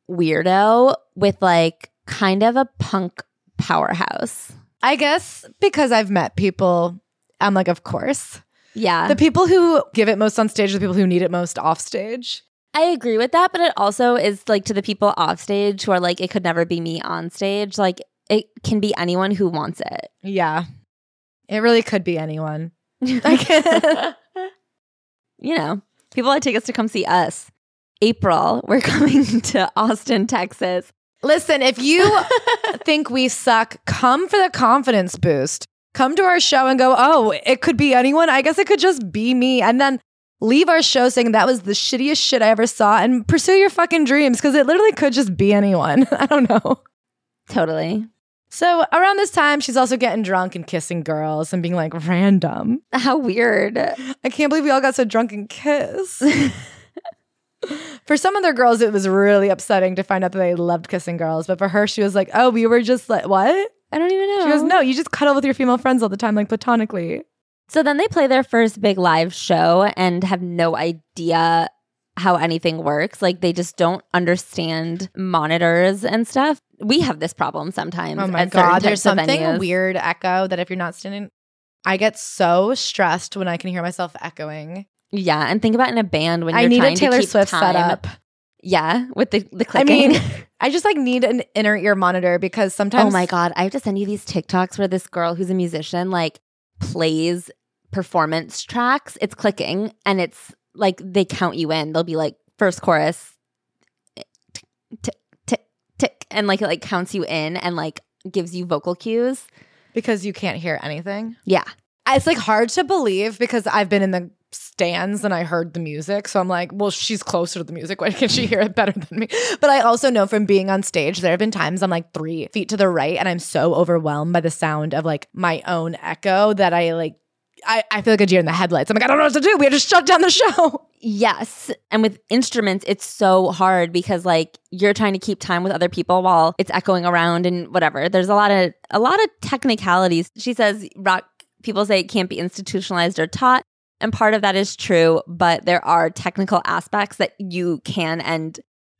Speaker 2: weirdo with like kind of a punk powerhouse.
Speaker 1: I guess because I've met people, I'm like, of course.
Speaker 2: Yeah.
Speaker 1: The people who give it most on stage are the people who need it most off stage.
Speaker 2: I agree with that, but it also is like to the people off stage who are like, it could never be me on stage. Like it can be anyone who wants it.
Speaker 1: Yeah. It really could be anyone. Like,
Speaker 2: you know, people that take us to come see us. April, we're coming to Austin, Texas.
Speaker 1: Listen, if you think we suck, come for the confidence boost. Come to our show and go, oh, it could be anyone. I guess it could just be me. And then leave our show saying that was the shittiest shit I ever saw and pursue your fucking dreams because it literally could just be anyone. I don't know.
Speaker 2: Totally.
Speaker 1: So around this time, she's also getting drunk and kissing girls and being like random.
Speaker 2: How weird.
Speaker 1: I can't believe we all got so drunk and kiss. For some other girls, it was really upsetting to find out that they loved kissing girls. But for her, she was like, oh, we were just like, what?
Speaker 2: I don't even know.
Speaker 1: She goes, no, you just cuddle with your female friends all the time, like platonically.
Speaker 2: So then they play their first big live show and have no idea how anything works. Like they just don't understand monitors and stuff. We have this problem sometimes.
Speaker 1: Oh my God. There's something weird echo that if you're not standing, I get so stressed when I can hear myself echoing.
Speaker 2: Yeah. And think about in a band when you're
Speaker 1: I need
Speaker 2: trying
Speaker 1: a Taylor
Speaker 2: to keep
Speaker 1: Swift
Speaker 2: time.
Speaker 1: setup.
Speaker 2: Yeah. With the, the clicking.
Speaker 1: I mean, I just like need an inner ear monitor because sometimes.
Speaker 2: Oh my God. I have to send you these TikToks where this girl who's a musician like plays performance tracks. It's clicking and it's like they count you in. They'll be like first chorus tick tick tick tick and like it like counts you in and like gives you vocal cues
Speaker 1: because you can't hear anything.
Speaker 2: Yeah.
Speaker 1: It's like hard to believe because I've been in the stands and I heard the music. So I'm like, well, she's closer to the music. Why can't she hear it better than me? But I also know from being on stage, there have been times I'm like three feet to the right and I'm so overwhelmed by the sound of like my own echo that I like I, I feel like a deer in the headlights. I'm like, I don't know what to do. We have to shut down the show.
Speaker 2: Yes. And with instruments, it's so hard because like you're trying to keep time with other people while it's echoing around and whatever. There's a lot of a lot of technicalities. She says rock people say it can't be institutionalized or taught. And part of that is true, but there are technical aspects that you can and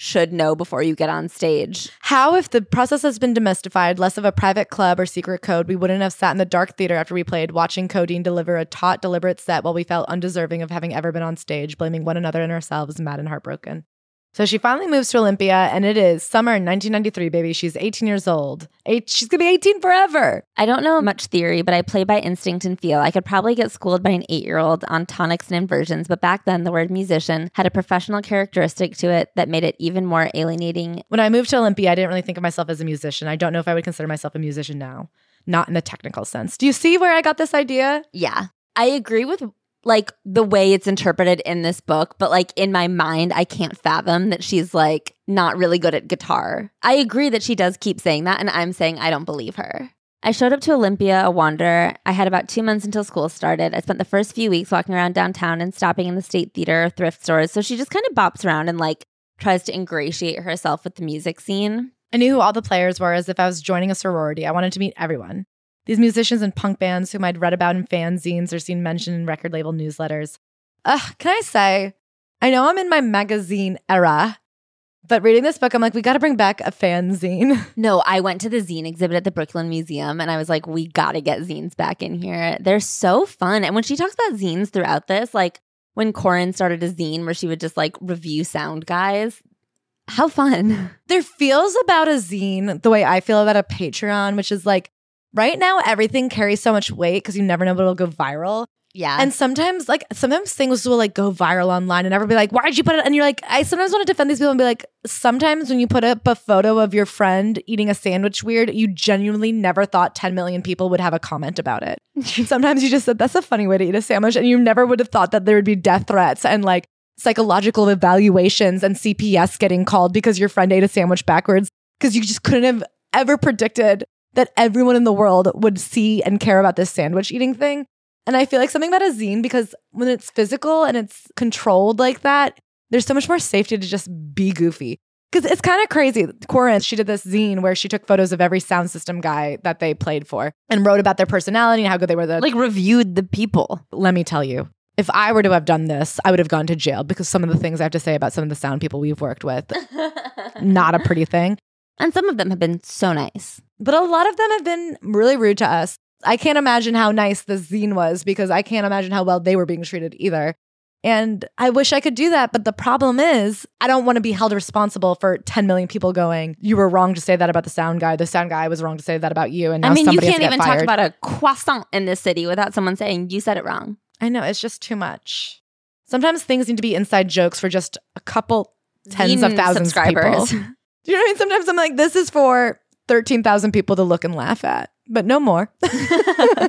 Speaker 2: should know before you get on stage.
Speaker 1: How, if the process has been demystified, less of a private club or secret code, we wouldn't have sat in the dark theater after we played, watching Codeine deliver a taut, deliberate set while we felt undeserving of having ever been on stage, blaming one another and ourselves, mad and heartbroken. So she finally moves to Olympia, and it is summer nineteen ninety-three, baby. She's eighteen years old. Eight, she's going to be eighteen forever.
Speaker 2: I don't know much theory, but I play by instinct and feel. I could probably get schooled by an eight-year-old on tonics and inversions, but back then the word musician had a professional characteristic to it that made it even more alienating.
Speaker 1: When I moved to Olympia, I didn't really think of myself as a musician. I don't know if I would consider myself a musician now. Not in the technical sense. Do you see where I got this idea?
Speaker 2: Yeah. I agree with like the way it's interpreted in this book, but like in my mind, I can't fathom that she's like not really good at guitar. I agree that she does keep saying that, and I'm saying I don't believe her. I showed up to Olympia a wanderer. I had about two months until school started. I spent the first few weeks walking around downtown and stopping in the State Theater or thrift stores. So she just kind of bops around and like tries to ingratiate herself with the music scene.
Speaker 1: I knew who all the players were as if I was joining a sorority. I wanted to meet everyone. These musicians and punk bands whom I'd read about in fanzines or seen mentioned in record label newsletters. Ugh, can I say, I know I'm in my magazine era, but reading this book, I'm like, we got to bring back a fanzine.
Speaker 2: No, I went to the zine exhibit at the Brooklyn Museum, and I was like, we got to get zines back in here. They're so fun. And when she talks about zines throughout this, like when Corinne started a zine where she would just like review sound guys, how fun.
Speaker 1: There feels about a zine the way I feel about a Patreon, which is like, right now, everything carries so much weight because you never know if it'll go viral.
Speaker 2: Yeah.
Speaker 1: And sometimes, like, sometimes things will, like, go viral online and everybody be like, why'd you put it? And you're like, I sometimes want to defend these people and be like, sometimes when you put up a photo of your friend eating a sandwich weird, you genuinely never thought ten million people would have a comment about it. Sometimes you just said, that's a funny way to eat a sandwich. And you never would have thought that there would be death threats and, like, psychological evaluations and C P S getting called because your friend ate a sandwich backwards because you just couldn't have ever predicted that everyone in the world would see and care about this sandwich eating thing. And I feel like something about a zine, because when it's physical and it's controlled like that, there's so much more safety to just be goofy. Because it's kind of crazy. Corinne, she did this zine where she took photos of every sound system guy that they played for and wrote about their personality and how good they were. The,
Speaker 2: like reviewed the people.
Speaker 1: Let me tell you, if I were to have done this, I would have gone to jail because some of the things I have to say about some of the sound people we've worked with, not a pretty thing.
Speaker 2: And some of them have been so nice.
Speaker 1: But a lot of them have been really rude to us. I can't imagine how nice the zine was because I can't imagine how well they were being treated either. And I wish I could do that. But the problem is I don't want to be held responsible for ten million people going, you were wrong to say that about the sound guy. The sound guy was wrong to say that about you. And now
Speaker 2: I mean, you
Speaker 1: somebody
Speaker 2: can't
Speaker 1: has to
Speaker 2: even
Speaker 1: get
Speaker 2: talk
Speaker 1: fired.
Speaker 2: about a croissant in this city without someone saying you said it wrong.
Speaker 1: I know. It's just too much. Sometimes things need to be inside jokes for just a couple tens
Speaker 2: Zine
Speaker 1: of thousands
Speaker 2: subscribers.
Speaker 1: of people. Do you know what I mean? Sometimes I'm like, this is for thirteen thousand people to look and laugh at, but no more. Because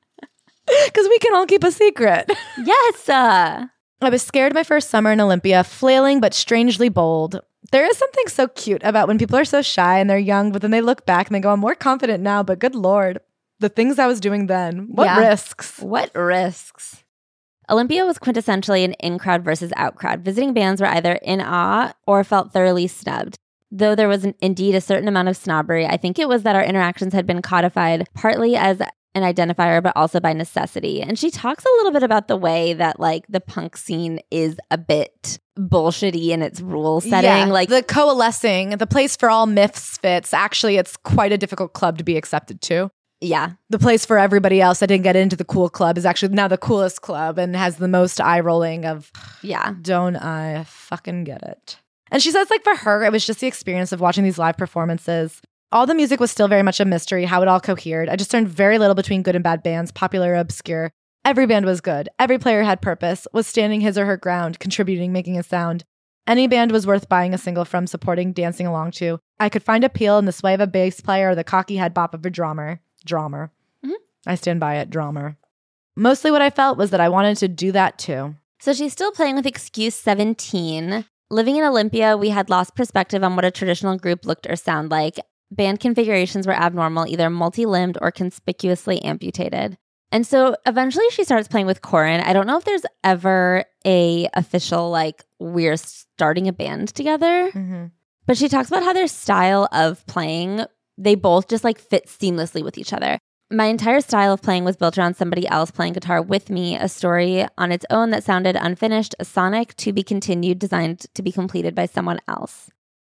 Speaker 1: we can all keep a secret.
Speaker 2: Yes. Uh.
Speaker 1: I was scared my first summer in Olympia, flailing but strangely bold. There is something so cute about when people are so shy and they're young, but then they look back and they go, I'm more confident now, but good Lord, the things I was doing then. What
Speaker 2: Yeah.
Speaker 1: risks?
Speaker 2: What risks? Olympia was quintessentially an in-crowd versus out-crowd. Visiting bands were either in awe or felt thoroughly snubbed. Though there was an, indeed a certain amount of snobbery, I think it was that our interactions had been codified partly as an identifier, but also by necessity. And she talks a little bit about the way that like the punk scene is a bit bullshitty in its rule setting.
Speaker 1: Yeah,
Speaker 2: like
Speaker 1: the coalescing, the place for all misfits. Actually, it's quite a difficult club to be accepted to.
Speaker 2: Yeah.
Speaker 1: The place for everybody else that didn't get into the cool club is actually now the coolest club and has the most eye rolling of,
Speaker 2: yeah,
Speaker 1: don't I fucking get it. And she says, like, for her, it was just the experience of watching these live performances. All the music was still very much a mystery, how it all cohered. I discerned very little between good and bad bands, popular or obscure. Every band was good. Every player had purpose, was standing his or her ground, contributing, making a sound. Any band was worth buying a single from, supporting, dancing along to. I could find appeal in the sway of a bass player or the cocky head bop of a drummer. Drummer. Mm-hmm. I stand by it, drummer. Mostly what I felt was that I wanted to do that too.
Speaker 2: So she's still playing with Excuse seventeen. Living in Olympia, we had lost perspective on what a traditional group looked or sound like. Band configurations were abnormal, either multi-limbed or conspicuously amputated. And so eventually she starts playing with Corinne. I don't know if there's ever a official, like, we're starting a band together.
Speaker 1: Mm-hmm.
Speaker 2: But she talks about how their style of playing, they both just, like, fit seamlessly with each other. My entire style of playing was built around somebody else playing guitar with me, a story on its own that sounded unfinished, a sonic to be continued, designed to be completed by someone else.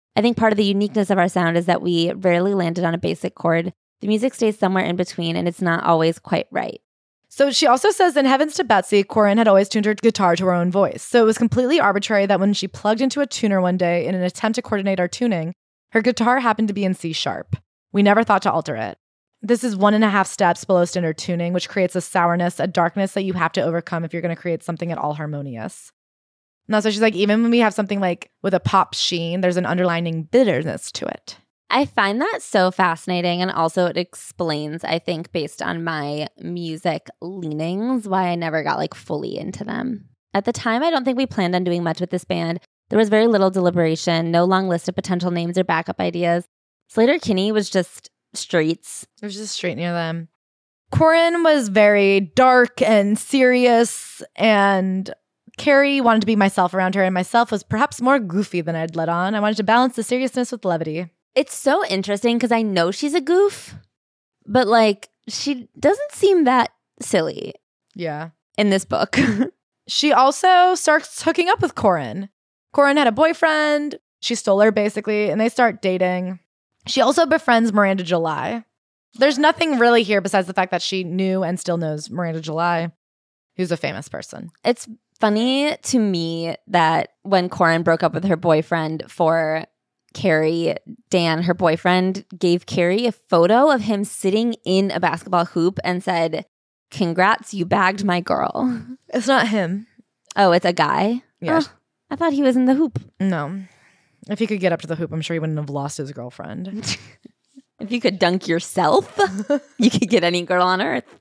Speaker 2: I think part of the uniqueness of our sound is that we rarely landed on a basic chord. The music stays somewhere in between, and it's not always quite right.
Speaker 1: So she also says in Heavens to Betsy, Corinne had always tuned her guitar to her own voice. So it was completely arbitrary that when she plugged into a tuner one day in an attempt to coordinate our tuning, her guitar happened to be in C sharp. We never thought to alter it. This is one and a half steps below standard tuning, which creates a sourness, a darkness that you have to overcome if you're going to create something at all harmonious. And so she's like, even when we have something like with a pop sheen, there's an underlining bitterness to it.
Speaker 2: I find that so fascinating, and also it explains, I think, based on my music leanings, why I never got like fully into them. At the time, I don't think we planned on doing much with this band. There was very little deliberation, no long list of potential names or backup ideas. Sleater-Kinney was just streets.
Speaker 1: It was just straight near them. Corinne was very dark and serious, and Carrie wanted to be myself around her, and myself was perhaps more goofy than I'd let on. I wanted to balance the seriousness with levity.
Speaker 2: It's so interesting because I know she's a goof, but like she doesn't seem that silly.
Speaker 1: Yeah.
Speaker 2: In this book.
Speaker 1: She also starts hooking up with Corinne. Corinne had a boyfriend. She stole her basically, and they start dating. She also befriends Miranda July. There's nothing really here besides the fact that she knew and still knows Miranda July, who's a famous person.
Speaker 2: It's funny to me that when Corinne broke up with her boyfriend for Carrie, Dan, her boyfriend, gave Carrie a photo of him sitting in a basketball hoop and said, "Congrats, you bagged my girl."
Speaker 1: It's not him.
Speaker 2: Oh, it's a guy?
Speaker 1: Yes.
Speaker 2: Oh, I thought he was in the hoop.
Speaker 1: No. If he could get up to the hoop, I'm sure he wouldn't have lost his girlfriend.
Speaker 2: If you could dunk yourself, you could get any girl on earth.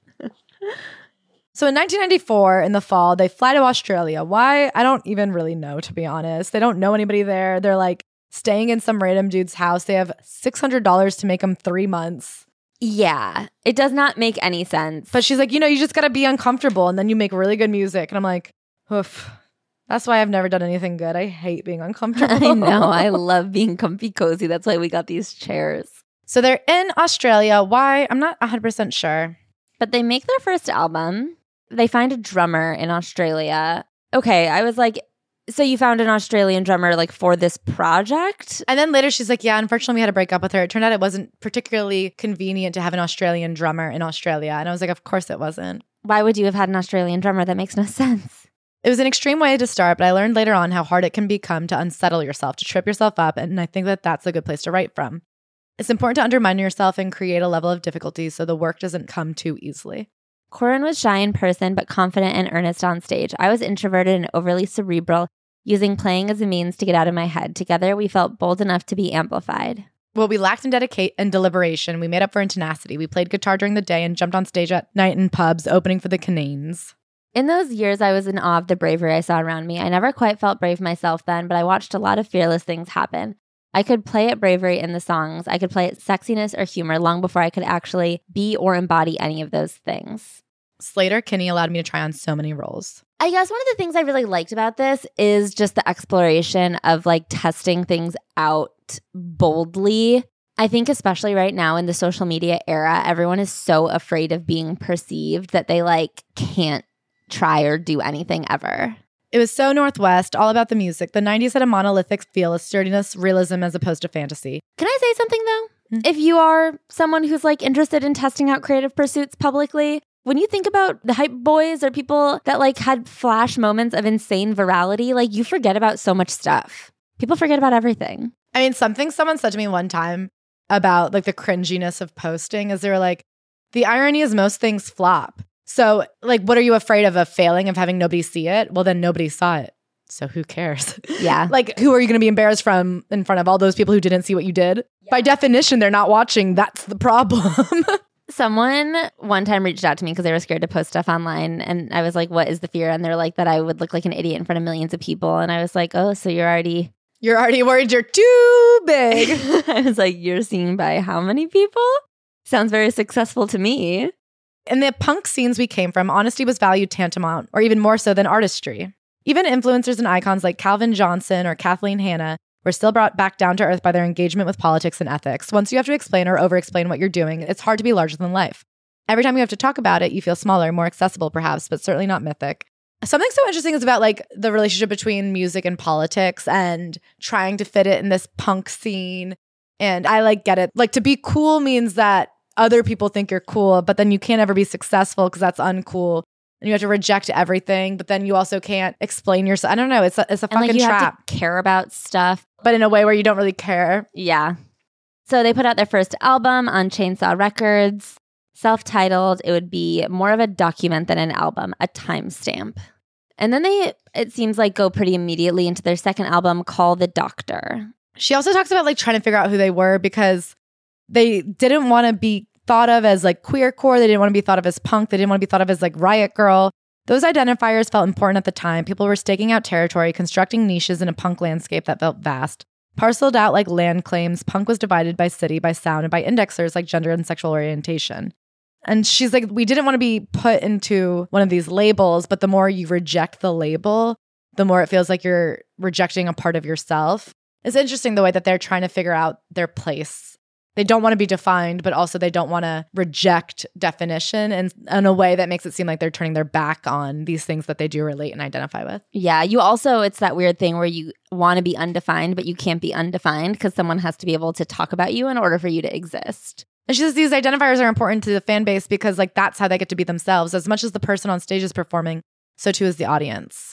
Speaker 1: So in nineteen ninety-four, in the fall, they fly to Australia. Why? I don't even really know, to be honest. They don't know anybody there. They're like staying in some random dude's house. They have six hundred dollars to make them three months.
Speaker 2: Yeah, it does not make any sense.
Speaker 1: But she's like, you know, you just got to be uncomfortable and then you make really good music. And I'm like, oof. That's why I've never done anything good. I hate being uncomfortable.
Speaker 2: I know. I love being comfy cozy. That's why we got these chairs.
Speaker 1: So they're in Australia. Why? I'm not one hundred percent sure.
Speaker 2: But they make their first album. They find a drummer in Australia. Okay, I was like, so you found an Australian drummer like for this project?
Speaker 1: And then later she's like, yeah, unfortunately we had to break up with her. It turned out it wasn't particularly convenient to have an Australian drummer in Australia. And I was like, of course it wasn't.
Speaker 2: Why would you have had an Australian drummer? That makes no sense.
Speaker 1: It was an extreme way to start, but I learned later on how hard it can become to unsettle yourself, to trip yourself up. And I think that that's a good place to write from. It's important to undermine yourself and create a level of difficulty so the work doesn't come too easily.
Speaker 2: Corinne was shy in person, but confident and earnest on stage. I was introverted and overly cerebral, using playing as a means to get out of my head. Together, we felt bold enough to be amplified.
Speaker 1: Well, we lacked in dedicate and deliberation. We made up for in tenacity. We played guitar during the day and jumped on stage at night in pubs, opening for the Cananes.
Speaker 2: In those years, I was in awe of the bravery I saw around me. I never quite felt brave myself then, but I watched a lot of fearless things happen. I could play at bravery in the songs. I could play at sexiness or humor long before I could actually be or embody any of those things.
Speaker 1: Sleater-Kinney allowed me to try on so many roles.
Speaker 2: I guess one of the things I really liked about this is just the exploration of like testing things out boldly. I think especially right now in the social media era, everyone is so afraid of being perceived that they like can't try or do anything ever.
Speaker 1: It was so Northwest, all about the music. The nineties had a monolithic feel, a sturdiness, realism as opposed to fantasy.
Speaker 2: Can I say something though?
Speaker 1: Mm-hmm.
Speaker 2: If you are someone who's like interested in testing out creative pursuits publicly, when you think about the hype boys or people that like had flash moments of insane virality, like you forget about so much stuff. People forget about everything.
Speaker 1: I mean, something someone said to me one time about like the cringiness of posting is they were like, the irony is most things flop. So like, what are you afraid of, of failing, of having nobody see it? Well, then nobody saw it. So who cares?
Speaker 2: Yeah.
Speaker 1: Like, who are you going to be embarrassed from in front of all those people who didn't see what you did? Yeah. By definition, they're not watching. That's the problem.
Speaker 2: Someone one time reached out to me because they were scared to post stuff online. And I was like, what is the fear? And they're like, that I would look like an idiot in front of millions of people. And I was like, oh, so you're already...
Speaker 1: You're already worried you're too big.
Speaker 2: I was like, you're seen by how many people? Sounds very successful to me.
Speaker 1: In the punk scenes we came from, honesty was valued tantamount, or even more so than artistry. Even influencers and icons like Calvin Johnson or Kathleen Hanna were still brought back down to earth by their engagement with politics and ethics. Once you have to explain or over-explain what you're doing, it's hard to be larger than life. Every time you have to talk about it, you feel smaller, more accessible perhaps, but certainly not mythic. Something so interesting is about like the relationship between music and politics and trying to fit it in this punk scene. And I like get it. Like to be cool means that other people think you're cool, but then you can't ever be successful because that's uncool. And you have to reject everything, but then you also can't explain yourself. I don't know. It's a, it's a
Speaker 2: and
Speaker 1: fucking
Speaker 2: like you
Speaker 1: trap.
Speaker 2: Have to care about stuff,
Speaker 1: but in a way where you don't really care.
Speaker 2: Yeah. So they put out their first album on Chainsaw Records, self-titled. It would be more of a document than an album, a timestamp. And then they, it seems like, go pretty immediately into their second album, Call the Doctor.
Speaker 1: She also talks about like trying to figure out who they were because they didn't want to be thought of as like queercore. They didn't want to be thought of as punk. They didn't want to be thought of as like riot girl. Those identifiers felt important at the time. People were staking out territory, constructing niches in a punk landscape that felt vast. Parceled out like land claims, punk was divided by city, by sound, and by indexers like gender and sexual orientation. And she's like, we didn't want to be put into one of these labels, but the more you reject the label, the more it feels like you're rejecting a part of yourself. It's interesting the way that they're trying to figure out their place. They don't want to be defined, but also they don't want to reject definition in, in a way that makes it seem like they're turning their back on these things that they do relate and identify with.
Speaker 2: Yeah, you also, it's that weird thing where you want to be undefined, but you can't be undefined because someone has to be able to talk about you in order for you to exist.
Speaker 1: And she says these identifiers are important to the fan base because like that's how they get to be themselves. As much as the person on stage is performing, so too is the audience.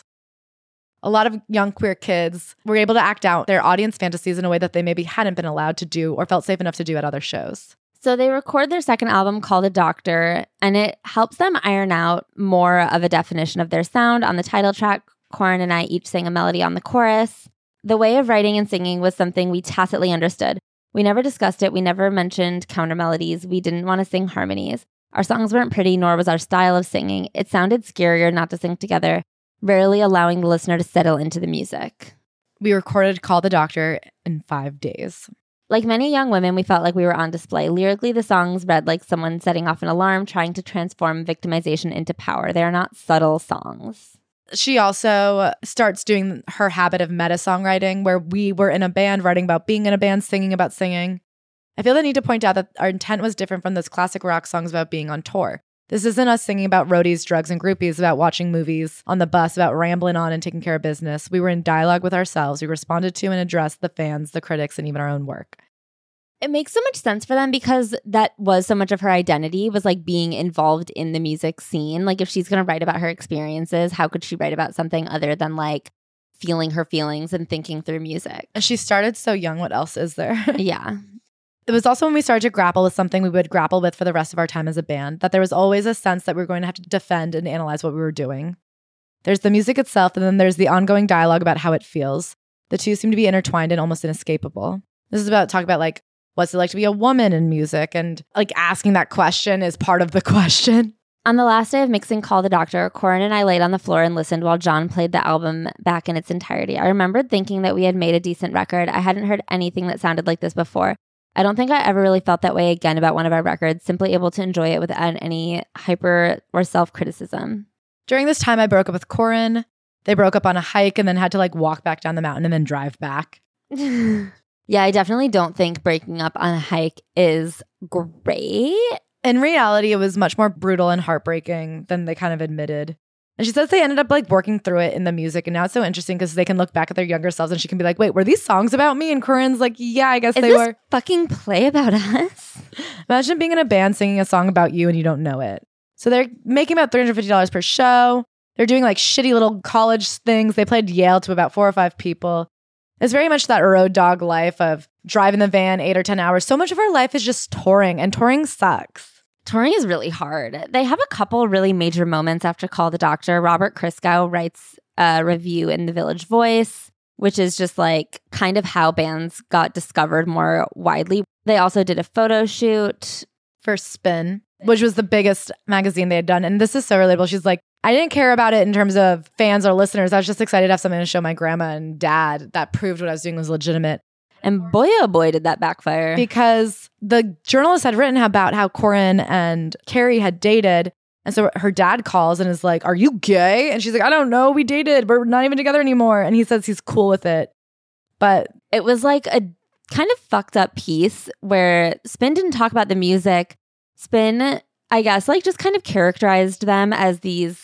Speaker 1: A lot of young queer kids were able to act out their audience fantasies in a way that they maybe hadn't been allowed to do or felt safe enough to do at other shows.
Speaker 2: So they record their second album called The Doctor, and it helps them iron out more of a definition of their sound. On the title track, Corin and I each sang a melody on the chorus. The way of writing and singing was something we tacitly understood. We never discussed it. We never mentioned counter melodies. We didn't want to sing harmonies. Our songs weren't pretty, nor was our style of singing. It sounded scarier not to sing together, rarely allowing the listener to settle into the music.
Speaker 1: We recorded Call the Doctor in five days.
Speaker 2: Like many young women, we felt like we were on display. Lyrically, the songs read like someone setting off an alarm, trying to transform victimization into power. They are not subtle songs.
Speaker 1: She also starts doing her habit of meta songwriting, where we were in a band writing about being in a band, singing about singing. I feel the need to point out that our intent was different from those classic rock songs about being on tour. This isn't us singing about roadies, drugs, and groupies, about watching movies on the bus, about rambling on and taking care of business. We were in dialogue with ourselves. We responded to and addressed the fans, the critics, and even our own work.
Speaker 2: It makes so much sense for them because that was so much of her identity, was like being involved in the music scene. Like if she's going to write about her experiences, how could she write about something other than like feeling her feelings and thinking through music?
Speaker 1: And she started so young. What else is there?
Speaker 2: Yeah.
Speaker 1: It was also when we started to grapple with something we would grapple with for the rest of our time as a band, that there was always a sense that we were going to have to defend and analyze what we were doing. There's the music itself, and then there's the ongoing dialogue about how it feels. The two seem to be intertwined and almost inescapable. This is about talking about like, what's it like to be a woman in music? And like asking that question is part of the question.
Speaker 2: On the last day of mixing Call the Doctor, Corin and I laid on the floor and listened while John played the album back in its entirety. I remembered thinking that we had made a decent record. I hadn't heard anything that sounded like this before. I don't think I ever really felt that way again about one of our records, simply able to enjoy it without any hyper or self-criticism.
Speaker 1: During this time, I broke up with Corin. They broke up on a hike and then had to like walk back down the mountain and then drive back.
Speaker 2: Yeah, I definitely don't think breaking up on a hike is great.
Speaker 1: In reality, it was much more brutal and heartbreaking than they kind of admitted. And she says they ended up like working through it in the music. And now it's so interesting because they can look back at their younger selves and she can be like, wait, were these songs about me? And Corin's like, yeah, I guess
Speaker 2: is
Speaker 1: they
Speaker 2: this
Speaker 1: were.
Speaker 2: Fucking play about us?
Speaker 1: Imagine being in a band singing a song about you and you don't know it. So they're making about three hundred fifty dollars per show. They're doing like shitty little college things. They played Yale to about four or five people. It's very much that road dog life of driving the van eight or ten hours. So much of our life is just touring, and touring sucks.
Speaker 2: Touring is really hard. They have a couple really major moments after Call the Doctor. Robert Christgau writes a review in The Village Voice, which is just like kind of how bands got discovered more widely. They also did a photo shoot
Speaker 1: for Spin, which was the biggest magazine they had done. And this is so relatable. She's like, I didn't care about it in terms of fans or listeners. I was just excited to have something to show my grandma and dad that proved what I was doing was legitimate.
Speaker 2: And boy, oh boy, did that backfire.
Speaker 1: Because the journalist had written about how Corin and Carrie had dated. And so her dad calls and is like, are you gay? And she's like, I don't know. We dated. We're not even together anymore. And he says he's cool with it. But
Speaker 2: it was like a kind of fucked up piece where Spin didn't talk about the music. Spin, I guess, like just kind of characterized them as these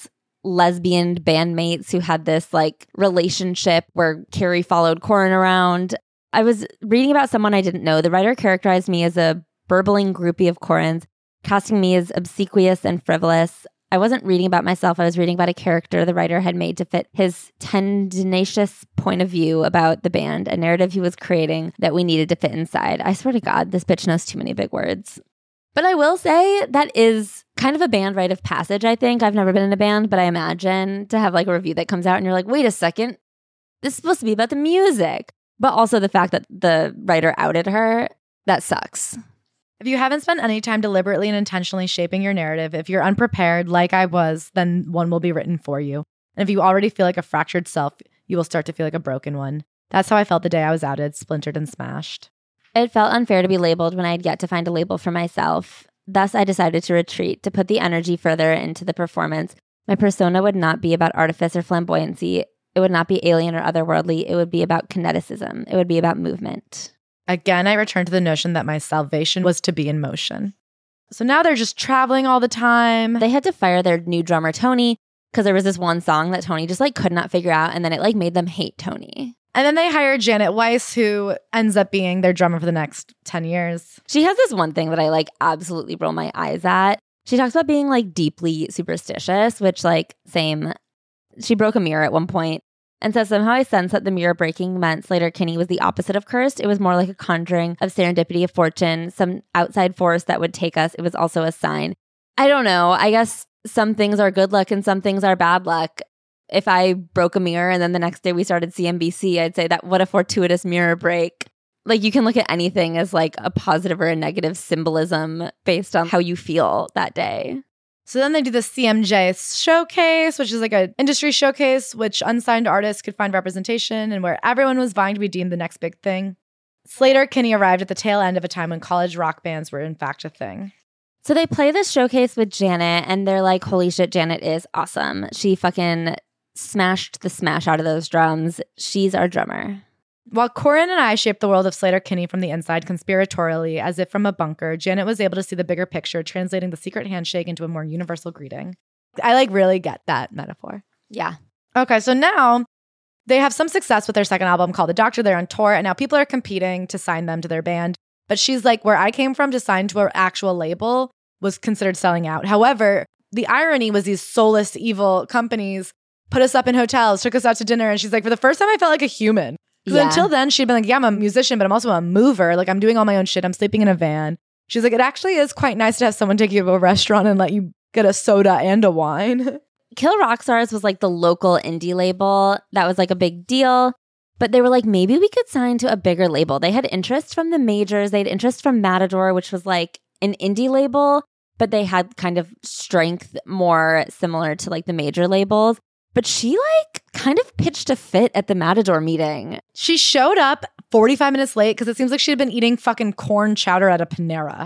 Speaker 2: lesbian bandmates who had this like relationship where Carrie followed Corin around. I was reading about someone I didn't know. The writer characterized me as a burbling groupie of Corin's, casting me as obsequious and frivolous. I wasn't reading about myself. I was reading about a character the writer had made to fit his tendinacious point of view about the band, a narrative he was creating that we needed to fit inside. I swear to God, this bitch knows too many big words. But I will say that is kind of a band rite of passage, I think. I've never been in a band, but I imagine to have like a review that comes out and you're like, wait a second, this is supposed to be about the music. But also the fact that the writer outed her, that sucks.
Speaker 1: If you haven't spent any time deliberately and intentionally shaping your narrative, if you're unprepared like I was, then one will be written for you. And if you already feel like a fractured self, you will start to feel like a broken one. That's how I felt the day I was outed, splintered, and smashed.
Speaker 2: It felt unfair to be labeled when I had yet to find a label for myself. Thus, I decided to retreat, to put the energy further into the performance. My persona would not be about artifice or flamboyancy. It would not be alien or otherworldly. It would be about kineticism. It would be about movement.
Speaker 1: Again, I returned to the notion that my salvation was to be in motion. So now they're just traveling all the time.
Speaker 2: They had to fire their new drummer, Tony, because there was this one song that Tony just like could not figure out. And then it like made them hate Tony.
Speaker 1: And then they hired Janet Weiss, who ends up being their drummer for the next ten years.
Speaker 2: She has this one thing that I like absolutely roll my eyes at. She talks about being like deeply superstitious, which like same. She broke a mirror at one point and says, somehow I sense that the mirror breaking meant Sleater-Kinney was the opposite of cursed. It was more like a conjuring of serendipity, of fortune, some outside force that would take us. It was also a sign. I don't know. I guess some things are good luck and some things are bad luck. If I broke a mirror and then the next day we started C N B C, I'd say that what a fortuitous mirror break. Like you can look at anything as like a positive or a negative symbolism based on how you feel that day.
Speaker 1: So then they do the C M J showcase, which is like an industry showcase, which unsigned artists could find representation and where everyone was vying to be deemed the next big thing. Sleater-Kinney arrived at the tail end of a time when college rock bands were in fact a thing.
Speaker 2: So they play this showcase with Janet and they're like, holy shit, Janet is awesome. She fucking smashed the smash out of those drums. She's our drummer.
Speaker 1: While Corin and I shaped the world of Sleater-Kinney from the inside conspiratorially, as if from a bunker, Janet was able to see the bigger picture, translating the secret handshake into a more universal greeting. I like really get that metaphor.
Speaker 2: Yeah.
Speaker 1: Okay, so now they have some success with their second album called The Doctor. They're on tour, and now people are competing to sign them to their band. But she's like, where I came from to sign to an actual label was considered selling out. However, the irony was these soulless, evil companies put us up in hotels, took us out to dinner, and she's like, for the first time, I felt like a human. Because
Speaker 2: Yeah.
Speaker 1: until then, she'd been like, yeah, I'm a musician, but I'm also a mover. Like, I'm doing all my own shit. I'm sleeping in a van. She's like, it actually is quite nice to have someone take you to a restaurant and let you get a soda and a wine.
Speaker 2: Kill Rock Stars was like the local indie label. That was like a big deal. But they were like, maybe we could sign to a bigger label. They had interest from the majors. They had interest from Matador, which was like an indie label, but they had kind of strength more similar to like the major labels. But she like kind of pitched a fit at the Matador meeting.
Speaker 1: She showed up forty-five minutes late because it seems like she had been eating fucking corn chowder at a Panera.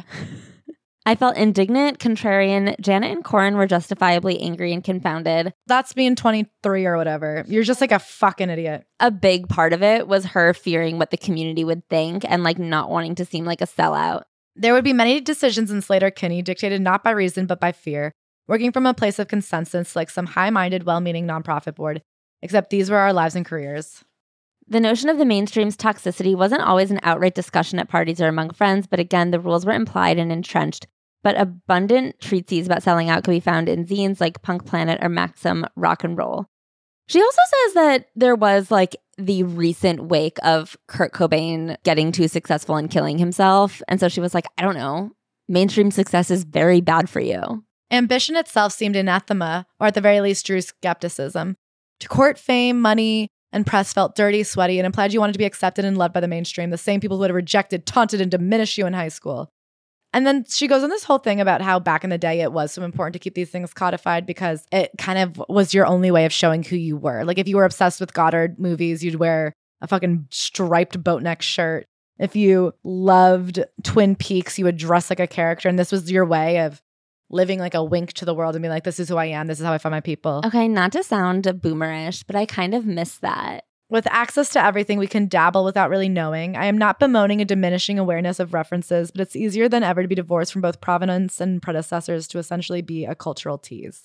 Speaker 2: I felt indignant, contrarian. Janet and Corin were justifiably angry and confounded.
Speaker 1: That's being twenty-three or whatever. You're just like a fucking idiot.
Speaker 2: A big part of it was her fearing what the community would think and like not wanting to seem like a sellout.
Speaker 1: There would be many decisions in Sleater-Kinney dictated not by reason but by fear, working from a place of consensus like some high-minded, well-meaning nonprofit board, except these were our lives and careers.
Speaker 2: The notion of the mainstream's toxicity wasn't always an outright discussion at parties or among friends, but again, the rules were implied and entrenched. But abundant treatises about selling out could be found in zines like Punk Planet or Maxim Rock and Roll. She also says that there was like the recent wake of Kurt Cobain getting too successful and killing himself. And so she was like, I don't know, mainstream success is very bad for you.
Speaker 1: Ambition itself seemed anathema, or at the very least drew skepticism. To court fame, money, and press felt dirty, sweaty, and implied you wanted to be accepted and loved by the mainstream, the same people who had rejected, taunted, and diminished you in high school. And then she goes on this whole thing about how back in the day it was so important to keep these things codified because it kind of was your only way of showing who you were. Like if you were obsessed with Goddard movies, you'd wear a fucking striped boat neck shirt. If you loved Twin Peaks, you would dress like a character. And this was your way of living like a wink to the world and being like, this is who I am. This is how I find my people.
Speaker 2: Okay, not to sound boomerish, but I kind of miss that.
Speaker 1: With access to everything, we can dabble without really knowing. I am not bemoaning a diminishing awareness of references, but it's easier than ever to be divorced from both provenance and predecessors to essentially be a cultural tease.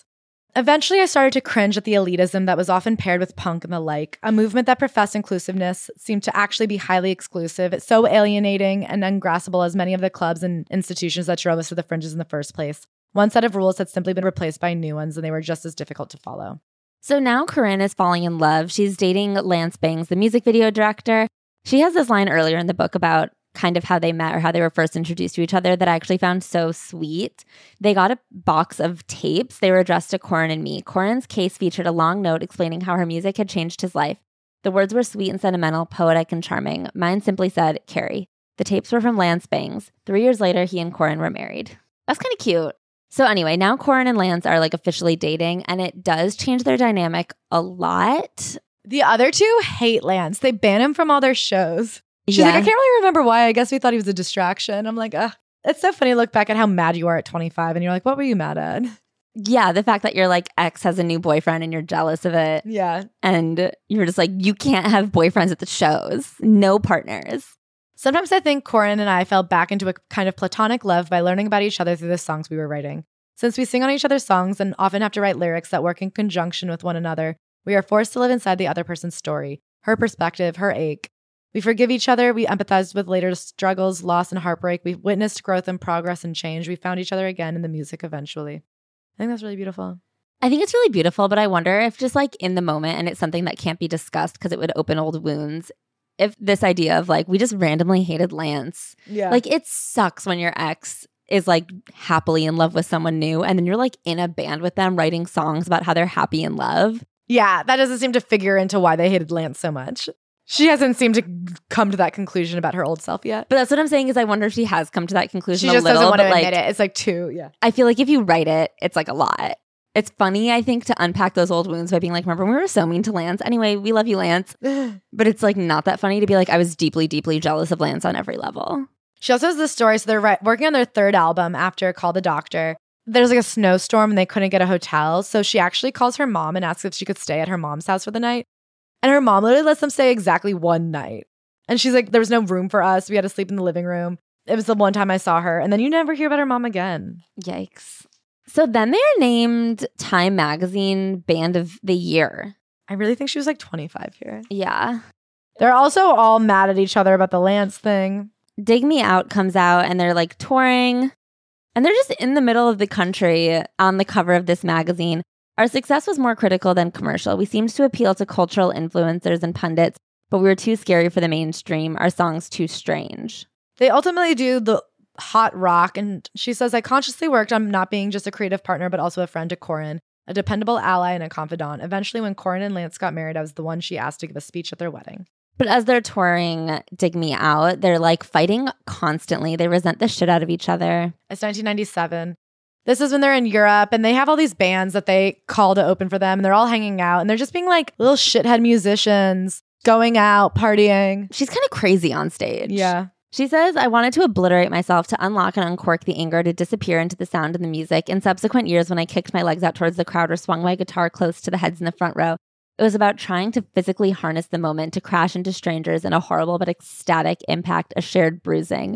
Speaker 1: Eventually, I started to cringe at the elitism that was often paired with punk and the like. A movement that professed inclusiveness seemed to actually be highly exclusive. It's so alienating and ungraspable as many of the clubs and institutions that drove us to the fringes in the first place. One set of rules had simply been replaced by new ones, and they were just as difficult to follow.
Speaker 2: So now Corinne is falling in love. She's dating Lance Bangs, the music video director. She has this line earlier in the book about kind of how they met or how they were first introduced to each other that I actually found so sweet. They got a box of tapes. They were addressed to Corin and me. Corin's case featured a long note explaining how her music had changed his life. The words were sweet and sentimental, poetic and charming. Mine simply said, Carrie. The tapes were from Lance Bangs. Three years later, he and Corin were married. That's kind of cute. So anyway, now Corin and Lance are like officially dating, and it does change their dynamic a lot.
Speaker 1: The other two hate Lance. They ban him from all their shows. She's
Speaker 2: yeah.
Speaker 1: like, I can't really remember why. I guess we thought he was a distraction. I'm like, ugh. It's so funny to look back at how mad you are at twenty-five and you're like, what were you mad at?
Speaker 2: Yeah, the fact that your like ex has a new boyfriend and you're jealous of it.
Speaker 1: Yeah.
Speaker 2: And you're just like, you can't have boyfriends at the shows. No partners.
Speaker 1: Sometimes I think Corin and I fell back into a kind of platonic love by learning about each other through the songs we were writing. Since we sing on each other's songs and often have to write lyrics that work in conjunction with one another, we are forced to live inside the other person's story, her perspective, her ache. We forgive each other. We empathize with later struggles, loss, and heartbreak. We've witnessed growth and progress and change. We found each other again in the music eventually. I think that's really beautiful.
Speaker 2: I think it's really beautiful, but I wonder if just like in the moment, and it's something that can't be discussed because it would open old wounds, if this idea of like, we just randomly hated Lance.
Speaker 1: Yeah.
Speaker 2: Like it sucks when your ex is like happily in love with someone new and then you're like in a band with them writing songs about how they're happy in love.
Speaker 1: Yeah, that doesn't seem to figure into why they hated Lance so much. She hasn't seemed to come to that conclusion about her old self yet.
Speaker 2: But that's what I'm saying is I wonder if she has come to that conclusion
Speaker 1: she just
Speaker 2: a little.
Speaker 1: doesn't want to
Speaker 2: like,
Speaker 1: admit it. It's like two, yeah.
Speaker 2: I feel like if you write it, it's like a lot. It's funny, I think, to unpack those old wounds by being like, remember when we were so mean to Lance? Anyway, we love you, Lance. But it's like not that funny to be like, I was deeply, deeply jealous of Lance on every level.
Speaker 1: She also has this story. So they're ri- working on their third album after Call the Doctor. There's like a snowstorm and they couldn't get a hotel. So she actually calls her mom and asks if she could stay at her mom's house for the night. And her mom literally lets them stay exactly one night. And she's like, there was no room for us. We had to sleep in the living room. It was the one time I saw her. And then you never hear about her mom again.
Speaker 2: Yikes. So then they are named Time Magazine Band of the Year.
Speaker 1: I really think she was like twenty-five here.
Speaker 2: Yeah.
Speaker 1: They're also all mad at each other about the Lance thing.
Speaker 2: Dig Me Out comes out and they're like touring. And they're just in the middle of the country on the cover of this magazine. Our success was more critical than commercial. We seemed to appeal to cultural influencers and pundits, but we were too scary for the mainstream. Our songs too strange.
Speaker 1: They ultimately do the hot rock, and she says, I consciously worked on not being just a creative partner, but also a friend to Corin, a dependable ally and a confidant. Eventually, when Corin and Lance got married, I was the one she asked to give a speech at their wedding.
Speaker 2: But as they're touring Dig Me Out, they're like fighting constantly. They resent the shit out of each other.
Speaker 1: It's nineteen ninety-seven. This is when they're in Europe and they have all these bands that they call to open for them and they're all hanging out and they're just being like little shithead musicians, going out, partying.
Speaker 2: She's kind of crazy on stage.
Speaker 1: Yeah.
Speaker 2: She says, I wanted to obliterate myself, to unlock and uncork the anger, to disappear into the sound and the music. In subsequent years, when I kicked my legs out towards the crowd or swung my guitar close to the heads in the front row, it was about trying to physically harness the moment, to crash into strangers in a horrible but ecstatic impact, a shared bruising.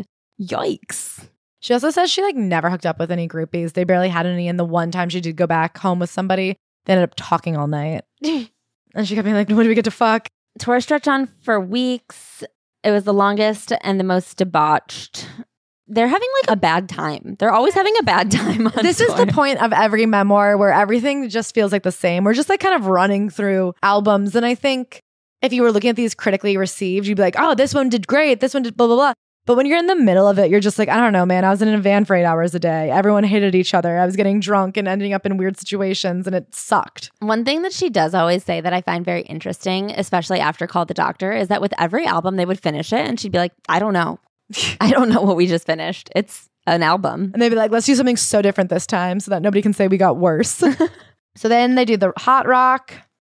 Speaker 2: Yikes.
Speaker 1: She also says she like never hooked up with any groupies. They barely had any. And the one time she did go back home with somebody, they ended up talking all night. And she kept being like, when do we get to fuck?
Speaker 2: Tour stretched on for weeks. It was the longest and the most debauched. They're having like a bad time. They're always having a bad time on
Speaker 1: This
Speaker 2: tour.
Speaker 1: is the point of every memoir where everything just feels like the same. We're just like kind of running through albums. And I think if you were looking at these critically received, you'd be like, oh, this one did great. This one did blah, blah, blah. But when you're in the middle of it, you're just like, I don't know, man. I was in a van for eight hours a day. Everyone hated each other. I was getting drunk and ending up in weird situations and it sucked.
Speaker 2: One thing that she does always say that I find very interesting, especially after Call the Doctor, is that with every album, they would finish it and she'd be like, I don't know. I don't know what we just finished. It's an album.
Speaker 1: And they'd be like, let's do something so different this time so that nobody can say we got worse. So then they do the hot rock.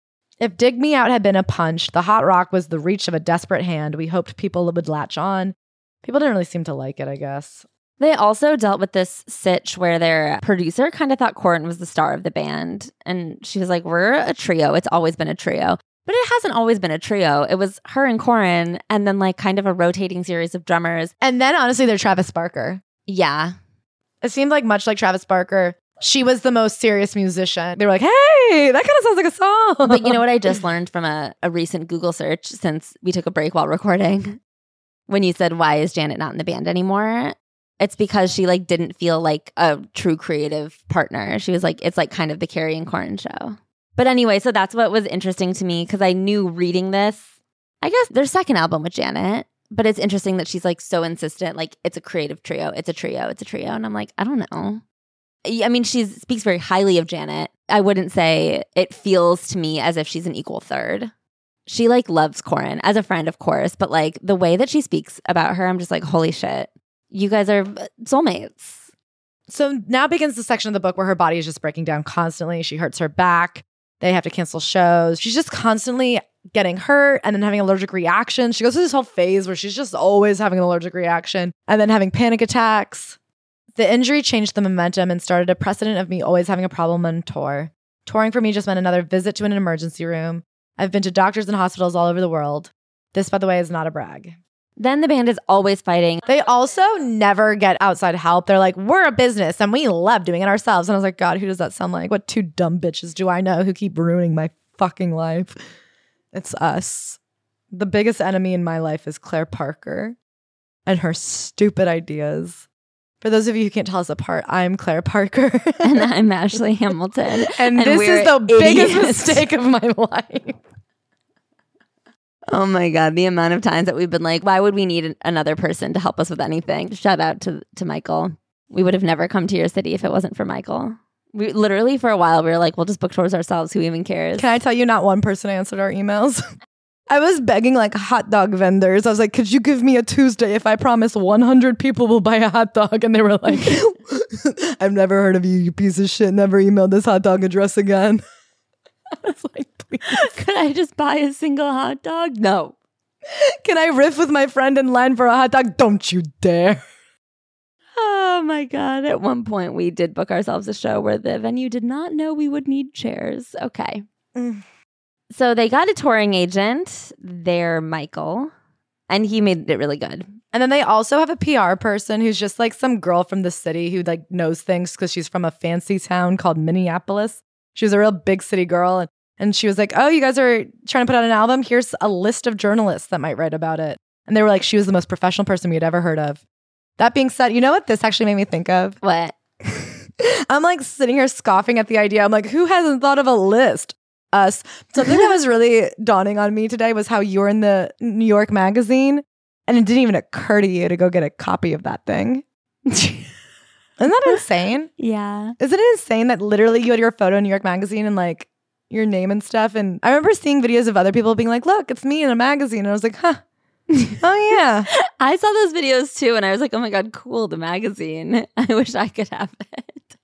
Speaker 1: If Dig Me Out had been a punch, the hot rock was the reach of a desperate hand. We hoped people would latch on. People didn't really seem to like it, I guess.
Speaker 2: They also dealt with this sitch where their producer kind of thought Corin was the star of the band. And she was like, we're a trio. It's always been a trio. But it hasn't always been a trio. It was her and Corin and then like kind of a rotating series of drummers.
Speaker 1: And then honestly, they're Travis Barker.
Speaker 2: Yeah.
Speaker 1: It seemed like much like Travis Barker, She was the most serious musician. They were like, hey, that kind of sounds like a song.
Speaker 2: But you know what I just learned from a, a recent Google search since we took a break while recording? When you said, why is Janet not in the band anymore? It's because she like didn't feel like a true creative partner. She was like, it's like kind of the Carrie and Corin show. But anyway, so that's what was interesting to me because I knew reading this, I guess their second album with Janet, but it's interesting that she's like so insistent, like it's a creative trio, it's a trio, it's a trio. And I'm like, I don't know. I mean, she speaks very highly of Janet. I wouldn't say it feels to me as if she's an equal third. She like loves Corin as a friend, of course, but like the way that she speaks about her, I'm just like, holy shit, you guys are soulmates.
Speaker 1: So now begins the section of the book where her body is just breaking down constantly. She hurts her back. They have to cancel shows. She's just constantly getting hurt and then having allergic reactions. She goes through this whole phase where she's just always having an allergic reaction and then having panic attacks. The injury changed the momentum and started a precedent of me always having a problem on tour. Touring for me just meant another visit to an emergency room. I've been to doctors and hospitals all over the world. This, by the way, is not a brag.
Speaker 2: Then the band is always fighting.
Speaker 1: They also never get outside help. They're like, we're a business and we love doing it ourselves. And I was like, God, who does that sound like? What two dumb bitches do I know who keep ruining my fucking life? It's us. The biggest enemy in my life is Claire Parker and her stupid ideas. For those of you who can't tell us apart, I'm Claire Parker.
Speaker 2: And I'm Ashley Hamilton.
Speaker 1: And, and this is the idiots. biggest mistake of my life.
Speaker 2: Oh my God, the amount of times that we've been like, why would we need another person to help us with anything? Shout out to, to Michael. We would have never come to your city if it wasn't for Michael. We literally, for a while, we were like, we'll just book tours ourselves. Who even cares?
Speaker 1: Can I tell you, not one person answered our emails. I was begging like hot dog vendors. I was like, could you give me a Tuesday if I promise one hundred people will buy a hot dog? And they were like, I've never heard of you, you piece of shit. Never email this hot dog address again. I was like, please.
Speaker 2: Could I just buy a single hot dog? No.
Speaker 1: Can I riff with my friend in line for a hot dog? Don't you dare.
Speaker 2: Oh my God. At one point, we did book ourselves a show where the venue did not know we would need chairs. Okay. Mm. So they got a touring agent. They're Michael. And he made it really good.
Speaker 1: And then they also have a P R person who's just like some girl from the city who like knows things because she's from a fancy town called Minneapolis. She was a real big city girl. And, and she was like, oh, you guys are trying to put out an album? Here's a list of journalists that might write about it. And they were like, she was the most professional person we had ever heard of. That being said, you know what this actually made me think of?
Speaker 2: What?
Speaker 1: I'm like sitting here scoffing at the idea. I'm like, who hasn't thought of a list? Us. Something that was really dawning on me today was how you're in the New York Magazine and it didn't even occur to you to go get a copy of that thing. Isn't that insane?
Speaker 2: Yeah.
Speaker 1: Isn't it insane that literally you had your photo in New York Magazine and like your name and stuff? And I remember seeing videos of other people being like, look, it's me in a magazine. And I was like, huh. Oh, yeah.
Speaker 2: I saw those videos too. And I was like, oh my God, cool. The magazine. I wish I could have it.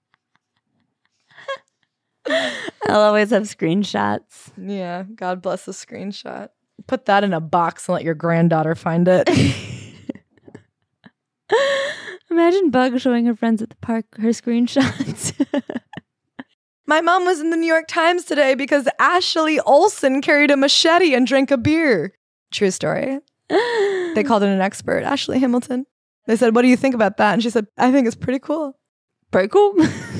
Speaker 2: I'll always have screenshots.
Speaker 1: Yeah. God bless the screenshot. Put that in a box and let your granddaughter find it.
Speaker 2: Imagine Bug showing her friends at the park her screenshots.
Speaker 1: My mom was in the New York Times today because Ashley Olsen carried a machete and drank a beer. True story. They called in an expert, Ashley Hamilton. They said, what do you think about that? And she said, I think it's pretty cool.
Speaker 2: Pretty cool.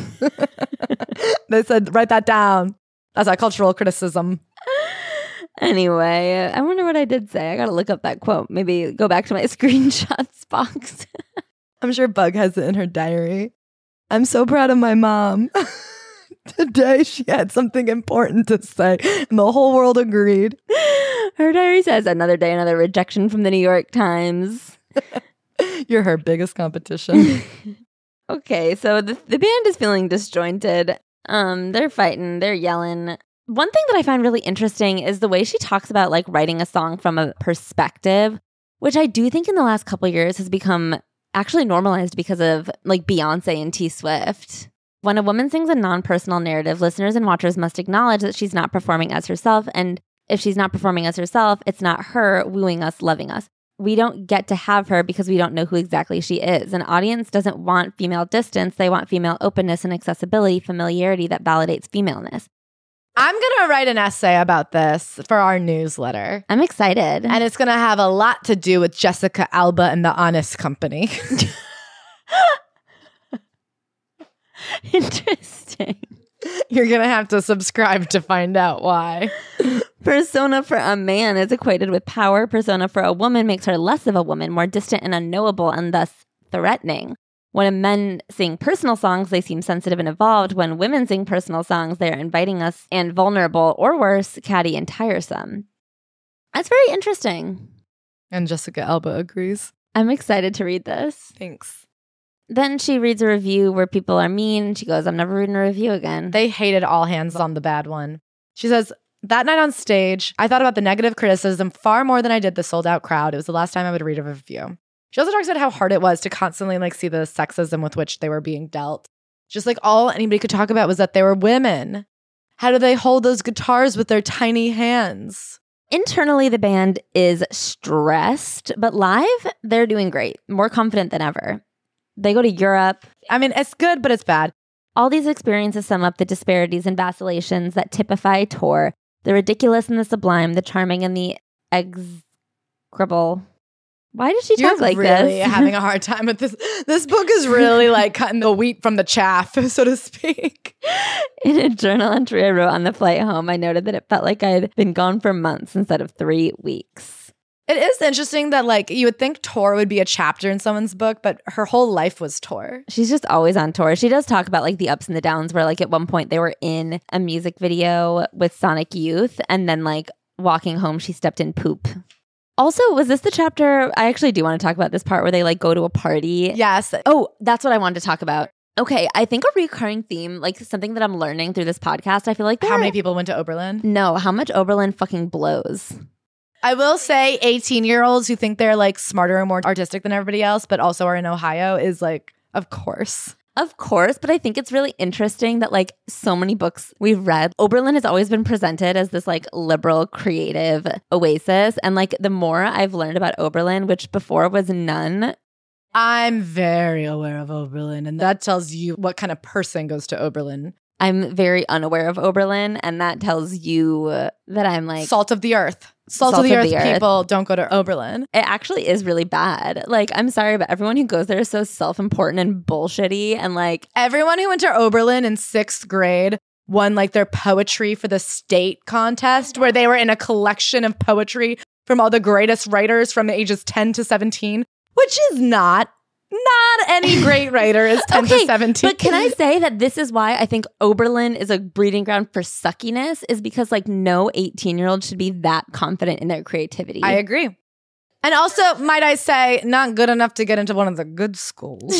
Speaker 1: They said, write that down. That's our cultural criticism.
Speaker 2: Anyway, I wonder what I did say. I got to look up that quote. Maybe go back to my screenshots box.
Speaker 1: I'm sure Bug has it in her diary. I'm so proud of my mom. Today she had something important to say, and the whole world agreed.
Speaker 2: Her diary says, another day, another rejection from the New York Times.
Speaker 1: You're her biggest competition.
Speaker 2: Okay, so the, the band is feeling disjointed. Um, they're fighting, they're yelling. One thing that I find really interesting is the way she talks about like writing a song from a perspective, which I do think in the last couple of years has become actually normalized because of like Beyonce and T Swift. When a woman sings a non-personal narrative, listeners and watchers must acknowledge that she's not performing as herself. And if she's not performing as herself, it's not her wooing us, loving us. We don't get to have her because we don't know who exactly she is. An audience doesn't want female distance. They want female openness and accessibility, familiarity that validates femaleness.
Speaker 1: I'm going to write an essay about this for our newsletter.
Speaker 2: I'm excited.
Speaker 1: And it's going to have a lot to do with Jessica Alba and the Honest Company.
Speaker 2: Interesting.
Speaker 1: You're going to have to subscribe to find out why.
Speaker 2: Persona for a man is equated with power. Persona for a woman makes her less of a woman, more distant and unknowable, and thus threatening. When men sing personal songs, they seem sensitive and evolved. When women sing personal songs, they are inviting us and vulnerable, or worse, catty and tiresome. That's very interesting.
Speaker 1: And Jessica Alba agrees.
Speaker 2: I'm excited to read this.
Speaker 1: Thanks.
Speaker 2: Then she reads a review where people are mean, and she goes, I'm never reading a review again.
Speaker 1: They hated all hands on the bad one. She says, that night on stage, I thought about the negative criticism far more than I did the sold-out crowd. It was the last time I would read a review. She also talks about how hard it was to constantly like see the sexism with which they were being dealt. Just like all anybody could talk about was that they were women. How do they hold those guitars with their tiny hands?
Speaker 2: Internally, the band is stressed, but live, they're doing great. More confident than ever. They go to Europe.
Speaker 1: I mean, it's good, but it's bad.
Speaker 2: All these experiences sum up the disparities and vacillations that typify Tor, the ridiculous and the sublime, the charming and the execrable. Why does she talk
Speaker 1: You're
Speaker 2: like
Speaker 1: really
Speaker 2: this?
Speaker 1: having a hard time with this. This book is really like cutting the wheat from the chaff, so to speak.
Speaker 2: In a journal entry I wrote on the flight home, I noted that it felt like I'd been gone for months instead of three weeks.
Speaker 1: It is interesting that like you would think Tor would be a chapter in someone's book, but her whole life was Tor.
Speaker 2: She's just always on tour. She does talk about like the ups and the downs where like at one point they were in a music video with Sonic Youth, and then like walking home she stepped in poop. Also, was this the chapter? I actually do want to talk about this part where they like go to a party.
Speaker 1: Yes.
Speaker 2: Oh, that's what I wanted to talk about. Okay, I think a recurring theme, like something that I'm learning through this podcast, I feel like
Speaker 1: How many people went to Oberlin?
Speaker 2: No, how much Oberlin fucking blows.
Speaker 1: I will say eighteen-year-olds who think they're like smarter and more artistic than everybody else, but also are in Ohio is like, of course.
Speaker 2: Of course, but I think it's really interesting that like so many books we've read, Oberlin has always been presented as this like liberal creative oasis. And like the more I've learned about Oberlin, which before was none.
Speaker 1: I'm very aware of Oberlin, and that tells you what kind of person goes to Oberlin.
Speaker 2: I'm very unaware of Oberlin, and that tells you uh, that I'm like
Speaker 1: salt of the earth. Salt, Salt of, the, of earth the earth people don't go to Oberlin.
Speaker 2: It actually is really bad. Like, I'm sorry, but everyone who goes there is so self-important and bullshitty. And like
Speaker 1: everyone who went to Oberlin in sixth grade won like their poetry for the state contest, where they were in a collection of poetry from all the greatest writers from the ages ten to seventeen, which is not Not any great writer is ten
Speaker 2: okay,
Speaker 1: to seventeen.
Speaker 2: But can I say that this is why I think Oberlin is a breeding ground for suckiness, is because like no eighteen-year-old should be that confident in their creativity.
Speaker 1: I agree. And also, might I say, not good enough to get into one of the good schools.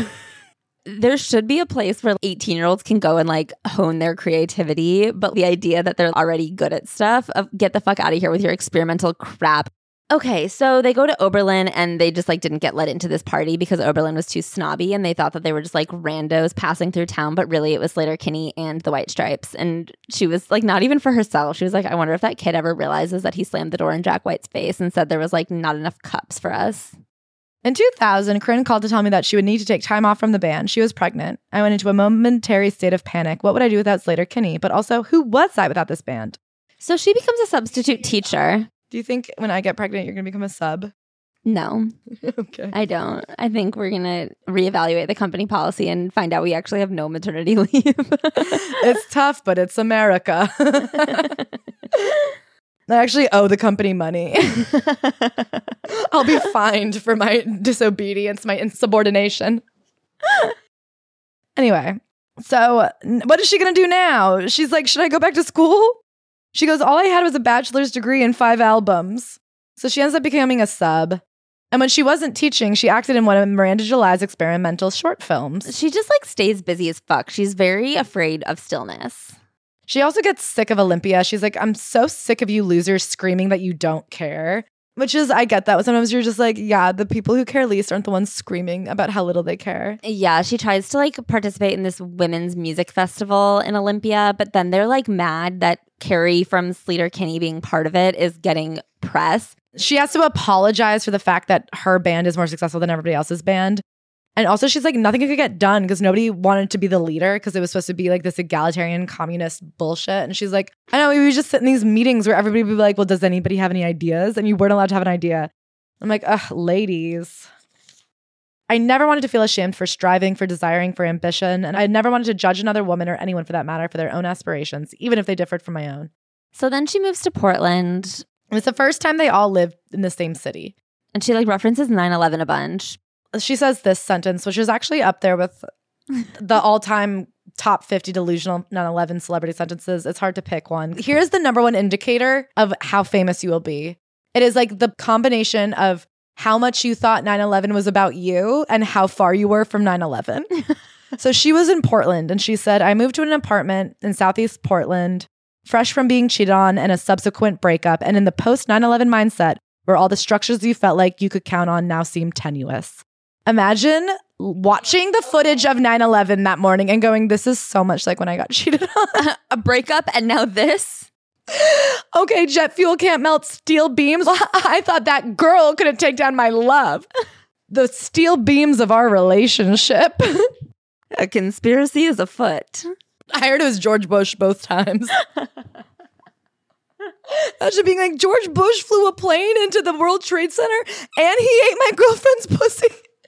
Speaker 2: There should be a place where eighteen-year-olds can go and like hone their creativity, but the idea that they're already good at stuff, of get the fuck out of here with your experimental crap. Okay, so they go to Oberlin and they just like didn't get let into this party because Oberlin was too snobby, and they thought that they were just like randos passing through town, but really it was Sleater-Kinney and the White Stripes. And she was like, not even for herself. She was like, I wonder if that kid ever realizes that he slammed the door in Jack White's face and said there was like not enough cups for us.
Speaker 1: In two thousand, Corinne called to tell me that she would need to take time off from the band. She was pregnant. I went into a momentary state of panic. What would I do without Sleater-Kinney? But also, who was I without this band?
Speaker 2: So she becomes a substitute teacher.
Speaker 1: Do you think when I get pregnant, you're going to become a sub?
Speaker 2: No.
Speaker 1: Okay.
Speaker 2: I don't. I think we're going to reevaluate the company policy and find out we actually have no maternity leave.
Speaker 1: It's tough, but it's America. I actually owe the company money. I'll be fined for my disobedience, my insubordination. Anyway, so what is she going to do now? She's like, should I go back to school? She goes, all I had was a bachelor's degree and five albums. So she ends up becoming a sub. And when she wasn't teaching, she acted in one of Miranda July's experimental short films.
Speaker 2: She just like stays busy as fuck. She's very afraid of stillness.
Speaker 1: She also gets sick of Olympia. She's like, I'm so sick of you losers screaming that you don't care. Which is, I get that. Sometimes you're just like, yeah, the people who care least aren't the ones screaming about how little they care.
Speaker 2: Yeah, she tries to like participate in this women's music festival in Olympia, but then they're like mad that Carrie from Sleater-Kinney being part of it is getting press.
Speaker 1: She has to apologize for the fact that her band is more successful than everybody else's band. And also she's like, nothing could get done because nobody wanted to be the leader because it was supposed to be like this egalitarian communist bullshit. And she's like, I know, we would just sit in these meetings where everybody would be like, well, does anybody have any ideas? And you weren't allowed to have an idea. I'm like, ugh, ladies. I never wanted to feel ashamed for striving, for desiring, for ambition, and I never wanted to judge another woman or anyone for that matter for their own aspirations, even if they differed from my own.
Speaker 2: So then she moves to Portland.
Speaker 1: It was the first time they all lived in the same city.
Speaker 2: And she like references nine eleven a bunch.
Speaker 1: She says this sentence, which is actually up there with the all-time top fifty delusional nine eleven celebrity sentences. It's hard to pick one. Here's the number one indicator of how famous you will be. It is like the combination of how much you thought nine eleven was about you and how far you were from nine eleven. So she was in Portland and she said, I moved to an apartment in Southeast Portland, fresh from being cheated on and a subsequent breakup, and in the post nine eleven mindset where all the structures you felt like you could count on now seem tenuous. Imagine watching the footage of nine eleven that morning and going, this is so much like when I got cheated on.
Speaker 2: A breakup and now this?
Speaker 1: Okay, jet fuel can't melt steel beams. I thought that girl couldn't take down my love. The steel beams of our relationship.
Speaker 2: A conspiracy is afoot.
Speaker 1: I heard it was George Bush both times. Imagine being like, George Bush flew a plane into the World Trade Center and he ate my girlfriend's pussy.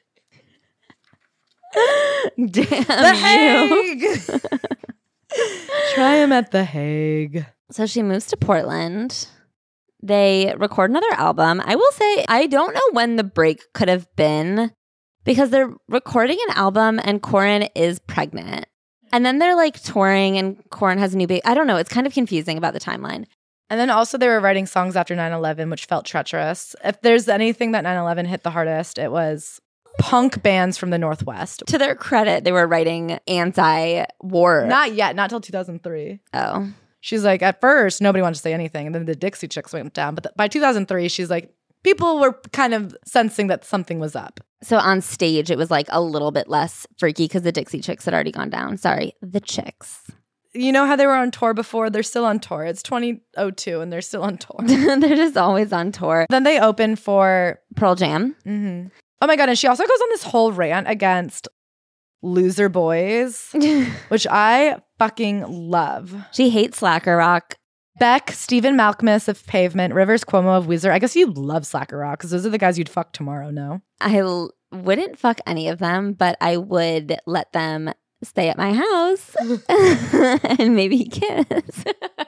Speaker 2: Damn
Speaker 1: the
Speaker 2: you.
Speaker 1: Hague. Try him at The Hague.
Speaker 2: So she moves to Portland. They record another album. I will say, I don't know when the break could have been because they're recording an album and Corin is pregnant. And then they're like touring and Corin has a new baby. I don't know. It's kind of confusing about the timeline.
Speaker 1: And then also they were writing songs after nine eleven, which felt treacherous. If there's anything that nine eleven hit the hardest, it was punk bands from the Northwest.
Speaker 2: To their credit, they were writing anti-war.
Speaker 1: Not yet. Not till two thousand three.
Speaker 2: Oh.
Speaker 1: She's like, at first, nobody wanted to say anything. And then the Dixie Chicks went down. But th- by two thousand three, she's like, people were kind of sensing that something was up.
Speaker 2: So on stage, it was like a little bit less freaky because the Dixie Chicks had already gone down. Sorry, the Chicks.
Speaker 1: You know how they were on tour before? They're still on tour. It's twenty oh two and they're still on tour.
Speaker 2: They're just always on tour.
Speaker 1: Then they open for
Speaker 2: Pearl Jam.
Speaker 1: Mm-hmm. Oh my God. And she also goes on this whole rant against loser boys, which I fucking love.
Speaker 2: She hates slacker rock.
Speaker 1: Beck, Stephen Malkmus of Pavement, Rivers Cuomo of Weezer. I guess you love slacker rock because those are the guys you'd fuck tomorrow, no?
Speaker 2: I l- wouldn't fuck any of them, but I would let them stay at my house and maybe kiss.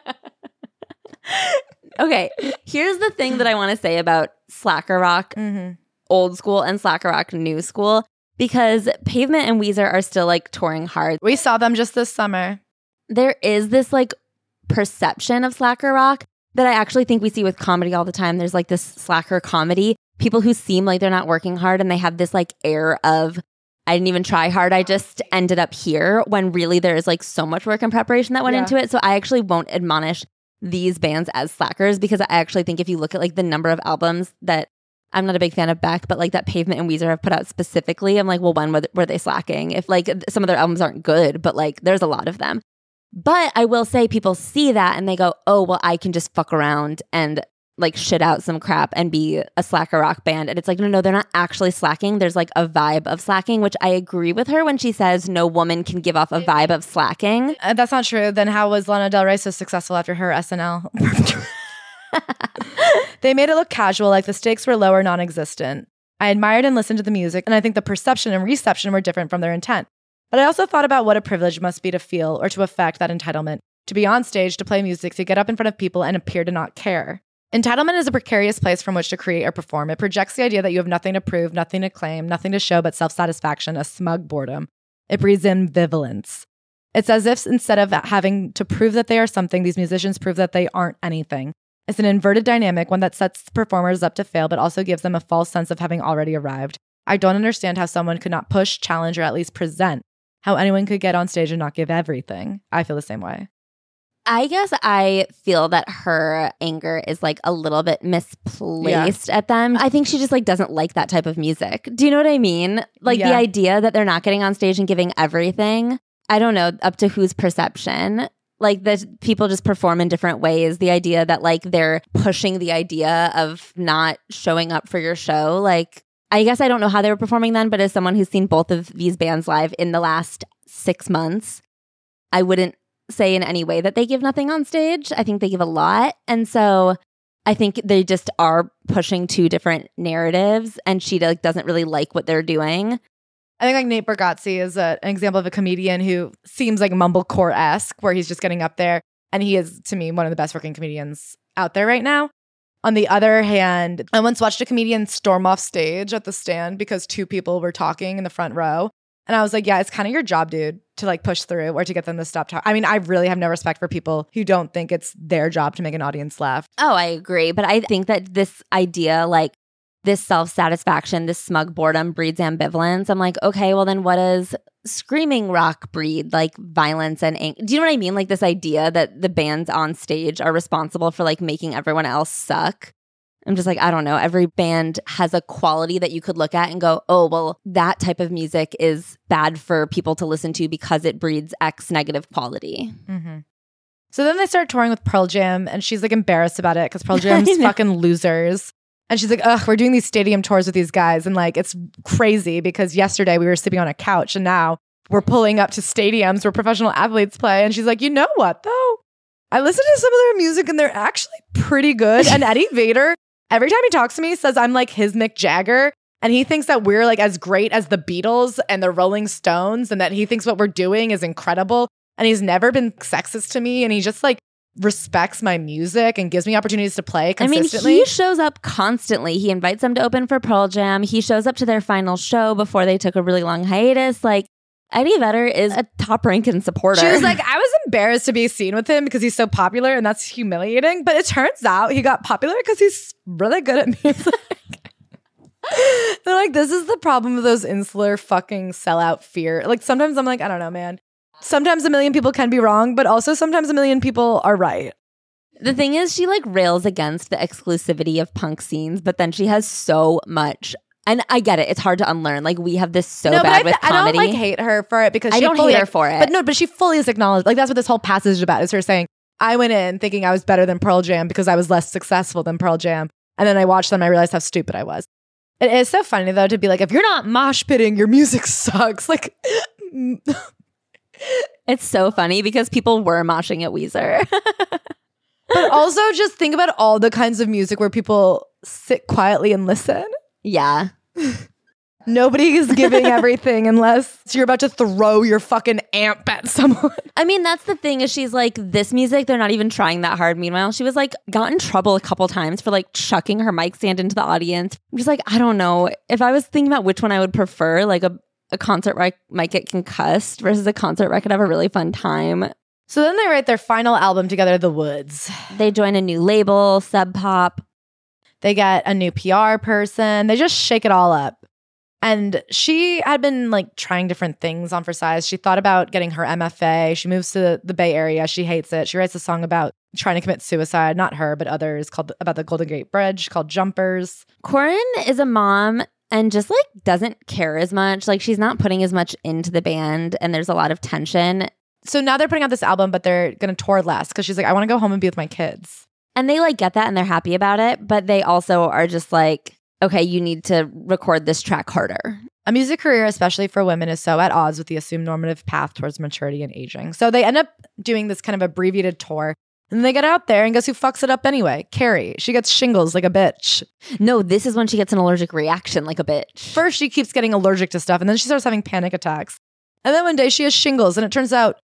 Speaker 2: Okay, here's the thing that I want to say about slacker rock,
Speaker 1: mm-hmm.
Speaker 2: old school, and slacker rock, new school, because Pavement and Weezer are still like touring hard.
Speaker 1: We saw them just this summer.
Speaker 2: There is this like perception of slacker rock that I actually think we see with comedy all the time. There's like this slacker comedy, people who seem like they're not working hard and they have this like air of, I didn't even try hard, I just ended up here, when really there is like so much work and preparation that went
Speaker 1: yeah.
Speaker 2: into it. So I actually won't admonish these bands as slackers because I actually think if you look at like the number of albums that, I'm not a big fan of Beck, but like that Pavement and Weezer have put out specifically, I'm like, well, when were they slacking? If like some of their albums aren't good, but like there's a lot of them. But I will say people see that and they go, oh, well, I can just fuck around and like shit out some crap and be a slacker rock band. And it's like, no, no, they're not actually slacking. There's like a vibe of slacking, which I agree with her when she says no woman can give off a vibe of slacking.
Speaker 1: Uh, that's not true. Then how was Lana Del Rey so successful after her S N L? They made it look casual, like the stakes were low or non-existent. I admired and listened to the music, and I think the perception and reception were different from their intent. But I also thought about what a privilege must be to feel or to affect that entitlement, to be on stage, to play music, to get up in front of people and appear to not care. Entitlement is a precarious place from which to create or perform. It projects the idea that you have nothing to prove, nothing to claim, nothing to show but self-satisfaction, a smug boredom. It breeds ambivalence. It's as if instead of having to prove that they are something, these musicians prove that they aren't anything. It's an inverted dynamic, one that sets performers up to fail, but also gives them a false sense of having already arrived. I don't understand how someone could not push, challenge, or at least present. How anyone could get on stage and not give everything. I feel the same way.
Speaker 2: I guess I feel that her anger is like a little bit misplaced yeah. at them. I think she just like doesn't like that type of music. Do you know what I mean? Like yeah. the idea that they're not getting on stage and giving everything. I don't know, up to whose perception. Like that people just perform in different ways. The idea that like they're pushing the idea of not showing up for your show. Like, I guess I don't know how they were performing then, but as someone who's seen both of these bands live in the last six months, I wouldn't say in any way that they give nothing on stage. I think they give a lot. And so I think they just are pushing two different narratives, and she like doesn't really like what they're doing.
Speaker 1: I think like Nate Bargatze is a, an example of a comedian who seems like mumblecore-esque, where he's just getting up there, and he is, to me, one of the best working comedians out there right now. On the other hand, I once watched a comedian storm off stage at the Stand because two people were talking in the front row. And I was like, yeah, it's kind of your job, dude, to like push through or to get them to stop talking. I mean, I really have no respect for people who don't think it's their job to make an audience laugh.
Speaker 2: Oh, I agree. But I think that this idea, like this self-satisfaction, this smug boredom breeds ambivalence. I'm like, okay, well then what does screaming rock breed? Like violence and anger. Do you know what I mean? Like this idea that the bands on stage are responsible for like making everyone else suck. I'm just like, I don't know. Every band has a quality that you could look at and go, oh, well, that type of music is bad for people to listen to because it breeds X negative quality.
Speaker 1: Mm-hmm. So then they start touring with Pearl Jam, and she's like embarrassed about it because Pearl Jam's fucking losers. And she's like, ugh, we're doing these stadium tours with these guys. And like, it's crazy because yesterday we were sleeping on a couch and now we're pulling up to stadiums where professional athletes play. And she's like, you know what, though? I listen to some of their music and they're actually pretty good. And Eddie Vedder, every time he talks to me, says I'm like his Mick Jagger. And he thinks that we're like as great as the Beatles and the Rolling Stones and that he thinks what we're doing is incredible. And he's never been sexist to me. And he just like respects my music and gives me opportunities to play consistently.
Speaker 2: I mean, he shows up constantly. He invites them to open for Pearl Jam. He shows up to their final show before they took a really long hiatus. Like, Eddie Vedder is a top-ranking supporter.
Speaker 1: She was like, I was embarrassed to be seen with him because he's so popular and that's humiliating. But it turns out he got popular because he's really good at music. They're like, this is the problem with those insular fucking sellout fear. Like, sometimes I'm like, I don't know, man. Sometimes a million people can be wrong, but also sometimes a million people are right.
Speaker 2: The thing is, she like rails against the exclusivity of punk scenes, but then she has so much. And I get it. It's hard to unlearn. Like, we have this so
Speaker 1: no,
Speaker 2: bad
Speaker 1: but I,
Speaker 2: with comedy.
Speaker 1: I don't like hate her for it because
Speaker 2: I
Speaker 1: she
Speaker 2: don't
Speaker 1: fully,
Speaker 2: hate her for it.
Speaker 1: But no, but she fully is acknowledged. Like, that's what this whole passage is about, is her saying, I went in thinking I was better than Pearl Jam because I was less successful than Pearl Jam. And then I watched them and I realized how stupid I was. It is so funny, though, to be like, if you're not mosh pitting, your music sucks. Like...
Speaker 2: It's so funny because people were moshing at Weezer.
Speaker 1: But also just think about all the kinds of music where people sit quietly and listen.
Speaker 2: Yeah.
Speaker 1: Nobody is giving everything unless you're about to throw your fucking amp at someone.
Speaker 2: I mean, that's the thing is she's like, this music, they're not even trying that hard. Meanwhile, she was like, got in trouble a couple times for like chucking her mic stand into the audience. I'm just like, I don't know. If I was thinking about which one I would prefer, like a a concert where I might get concussed versus a concert where I could have a really fun time.
Speaker 1: So then they write their final album together, The Woods.
Speaker 2: They join a new label, Sub Pop.
Speaker 1: They get a new P R person. They just shake it all up. And she had been like trying different things on For Size. She thought about getting her M F A. She moves to the Bay Area. She hates it. She writes a song about trying to commit suicide. Not her, but others, called about the Golden Gate Bridge, called Jumpers.
Speaker 2: Corinne is a mom and just like doesn't care as much. Like, she's not putting as much into the band and there's a lot of tension.
Speaker 1: So now they're putting out this album, but they're going to tour less because she's like, I want to go home and be with my kids.
Speaker 2: And they like get that and they're happy about it. But they also are just like, okay, you need to record this track harder.
Speaker 1: A music career, especially for women, is so at odds with the assumed normative path towards maturity and aging. So they end up doing this kind of abbreviated tour. And they get out there, and guess who fucks it up anyway? Carrie. She gets shingles like a bitch.
Speaker 2: No, this is when she gets an allergic reaction like a bitch.
Speaker 1: First, she keeps getting allergic to stuff, and then she starts having panic attacks. And then one day, she has shingles, and it turns out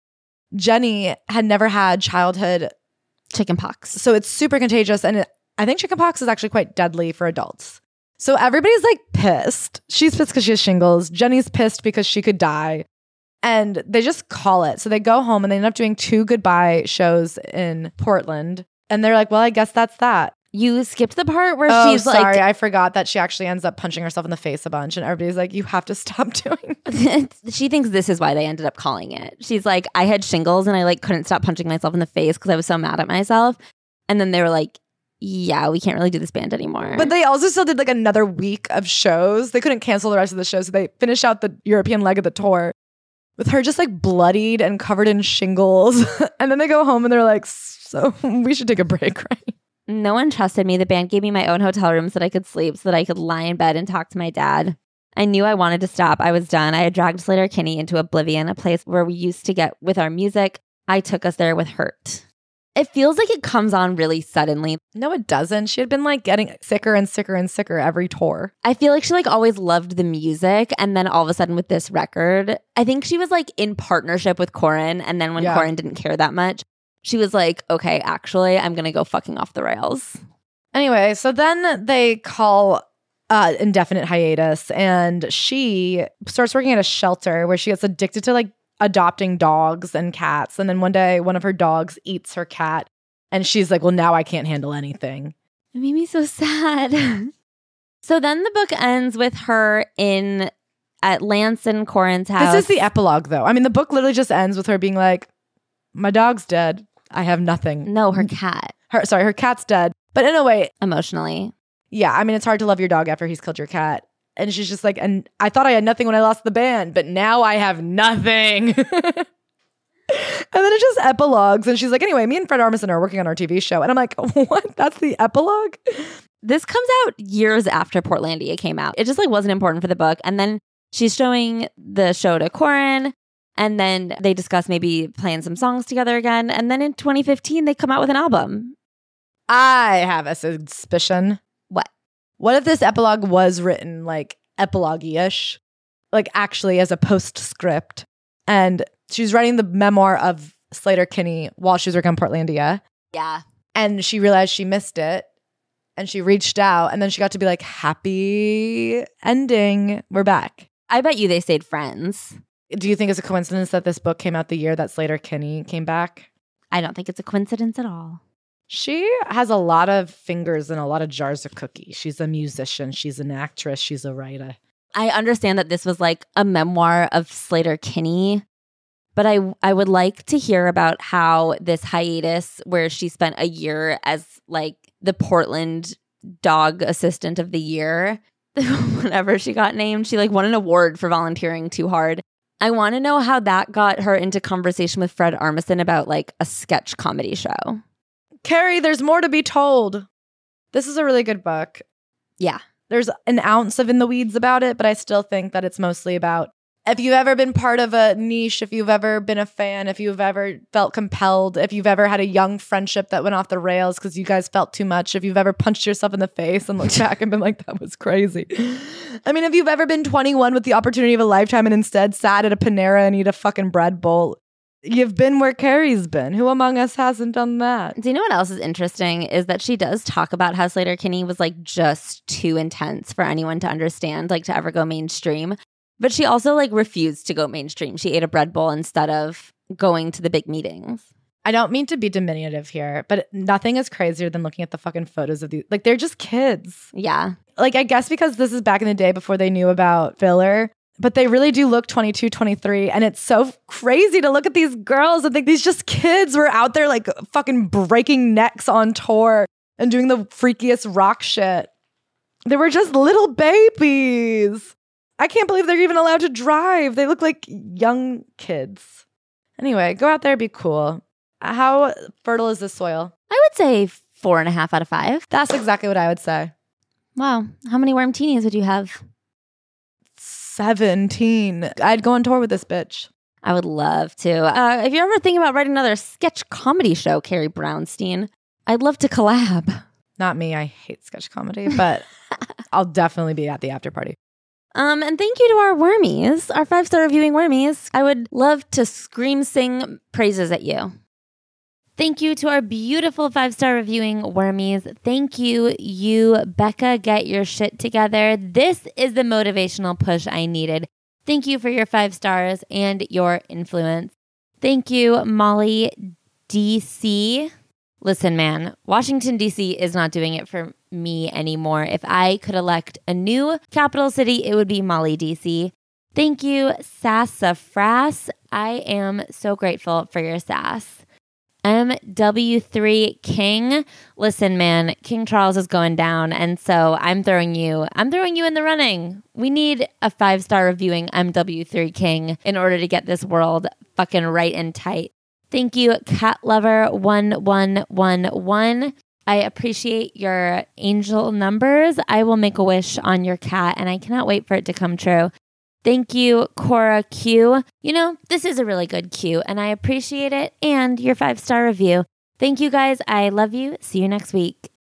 Speaker 1: Jenny had never had childhood
Speaker 2: chickenpox.
Speaker 1: So it's super contagious, and it, I think chickenpox is actually quite deadly for adults. So everybody's like pissed. She's pissed because she has shingles. Jenny's pissed because she could die. And they just call it. So they go home and they end up doing two goodbye shows in Portland. And they're like, well, I guess that's that.
Speaker 2: You skipped the part where
Speaker 1: oh,
Speaker 2: she's
Speaker 1: sorry,
Speaker 2: like...
Speaker 1: sorry, I forgot that she actually ends up punching herself in the face a bunch. And everybody's like, you have to stop doing
Speaker 2: that. She thinks this is why they ended up calling it. She's like, I had shingles and I like couldn't stop punching myself in the face because I was so mad at myself. And then they were like, yeah, we can't really do this band anymore.
Speaker 1: But they also still did like another week of shows. They couldn't cancel the rest of the shows. So they finished out the European leg of the tour with her just like bloodied and covered in shingles. And then they go home and they're like, so we should take a break, right?
Speaker 2: No one trusted me. The band gave me my own hotel room so that I could sleep, so that I could lie in bed and talk to my dad. I knew I wanted to stop. I was done. I had dragged Sleater-Kinney into oblivion, a place where we used to get with our music. I took us there with hurt. It feels like it comes on really suddenly.
Speaker 1: No, it doesn't. She had been like getting sicker and sicker and sicker every tour.
Speaker 2: I feel like she like always loved the music. And then all of a sudden with this record, I think she was like in partnership with Corin. And then when yeah. Corin didn't care that much, she was like, okay, actually, I'm going to go fucking off the rails.
Speaker 1: Anyway, so then they call uh, indefinite hiatus and she starts working at a shelter where she gets addicted to like adopting dogs and cats. And then one day, one of her dogs eats her cat. And she's like, well, now I can't handle anything.
Speaker 2: It made me so sad. So then the book ends with her in at Lance and Corin's house.
Speaker 1: This is the epilogue, though. I mean, the book literally just ends with her being like, my dog's dead. I have nothing.
Speaker 2: No, her cat.
Speaker 1: Her Sorry, her cat's dead. But in a way.
Speaker 2: Emotionally.
Speaker 1: Yeah, I mean, it's hard to love your dog after he's killed your cat. And she's just like, and I thought I had nothing when I lost the band, but now I have nothing. And then it just epilogues. And she's like, anyway, me and Fred Armisen are working on our T V show. And I'm like, what? That's the epilogue?
Speaker 2: This comes out years after Portlandia came out. It just like wasn't important for the book. And then she's showing the show to Corin. And then they discuss maybe playing some songs together again. And then in twenty fifteen, they come out with an album.
Speaker 1: I have a suspicion.
Speaker 2: What?
Speaker 1: What if this epilogue was written like epilogue-ish, like actually as a postscript, and she's writing the memoir of Sleater-Kinney while she was working on Portlandia.
Speaker 2: Yeah.
Speaker 1: And she realized she missed it, and she reached out, and then she got to be like, happy ending. We're back.
Speaker 2: I bet you they stayed friends.
Speaker 1: Do you think it's a coincidence that this book came out the year that Sleater-Kinney came back?
Speaker 2: I don't think it's a coincidence at all.
Speaker 1: She has a lot of fingers in a lot of jars of cookies. She's a musician. She's an actress. She's a writer.
Speaker 2: I understand that this was like a memoir of Sleater-Kinney, but I I would like to hear about how this hiatus where she spent a year as like the Portland dog assistant of the year, whenever she got named, she like won an award for volunteering too hard. I want to know how that got her into conversation with Fred Armisen about like a sketch comedy show.
Speaker 1: Carrie, there's more to be told. This is a really good book.
Speaker 2: Yeah.
Speaker 1: There's an ounce of in the weeds about it, but I still think that it's mostly about if you've ever been part of a niche, if you've ever been a fan, if you've ever felt compelled, if you've ever had a young friendship that went off the rails because you guys felt too much, if you've ever punched yourself in the face and looked back and been like, that was crazy. I mean, if you've ever been twenty-one with the opportunity of a lifetime and instead sat at a Panera and eat a fucking bread bowl, you've been where Carrie's been. Who among us hasn't done that?
Speaker 2: Do you know what else is interesting is that she does talk about how Sleater-Kinney was like just too intense for anyone to understand, like to ever go mainstream. But she also like refused to go mainstream. She ate a bread bowl instead of going to the big meetings.
Speaker 1: I don't mean to be diminutive here, but nothing is crazier than looking at the fucking photos of these. Like, they're just kids.
Speaker 2: Yeah.
Speaker 1: Like, I guess because this is back in the day before they knew about filler, but they really do look twenty-two, twenty-three. And it's so crazy to look at these girls and think these just kids were out there like fucking breaking necks on tour and doing the freakiest rock shit. They were just little babies. I can't believe they're even allowed to drive. They look like young kids. Anyway, go out there, be cool. How fertile is this soil?
Speaker 2: I would say four and a half out of five.
Speaker 1: That's exactly what I would say.
Speaker 2: Wow. How many Wormtinis would you have?
Speaker 1: seventeen. I'd go on tour with this bitch.
Speaker 2: I would love to. Uh, if you're ever thinking about writing another sketch comedy show, Carrie Brownstein, I'd love to collab.
Speaker 1: Not me. I hate sketch comedy, but I'll definitely be at the after party.
Speaker 2: Um, and thank you to our wormies, our five-star reviewing wormies. I would love to scream sing praises at you. Thank you to our beautiful five-star reviewing wormies. Thank you, you, Becca, get your shit together. This is the motivational push I needed. Thank you for your five stars and your influence. Thank you, Molly D C. Listen, man, Washington, D C is not doing it for me anymore. If I could elect a new capital city, it would be Molly, D C. Thank you, Sassafras. I am so grateful for your sass. M W three King. Listen, man, King Charles is going down, and so I'm throwing you, I'm throwing you in the running. We need a five-star reviewing M W three King in order to get this world fucking right and tight. Thank you, Cat Lover one one one one. I appreciate your angel numbers. I will make a wish on your cat, and I cannot wait for it to come true. Thank you, Cora Q. You know, this is a really good Q, and I appreciate it, and your five-star review. Thank you guys. I love you. See you next week.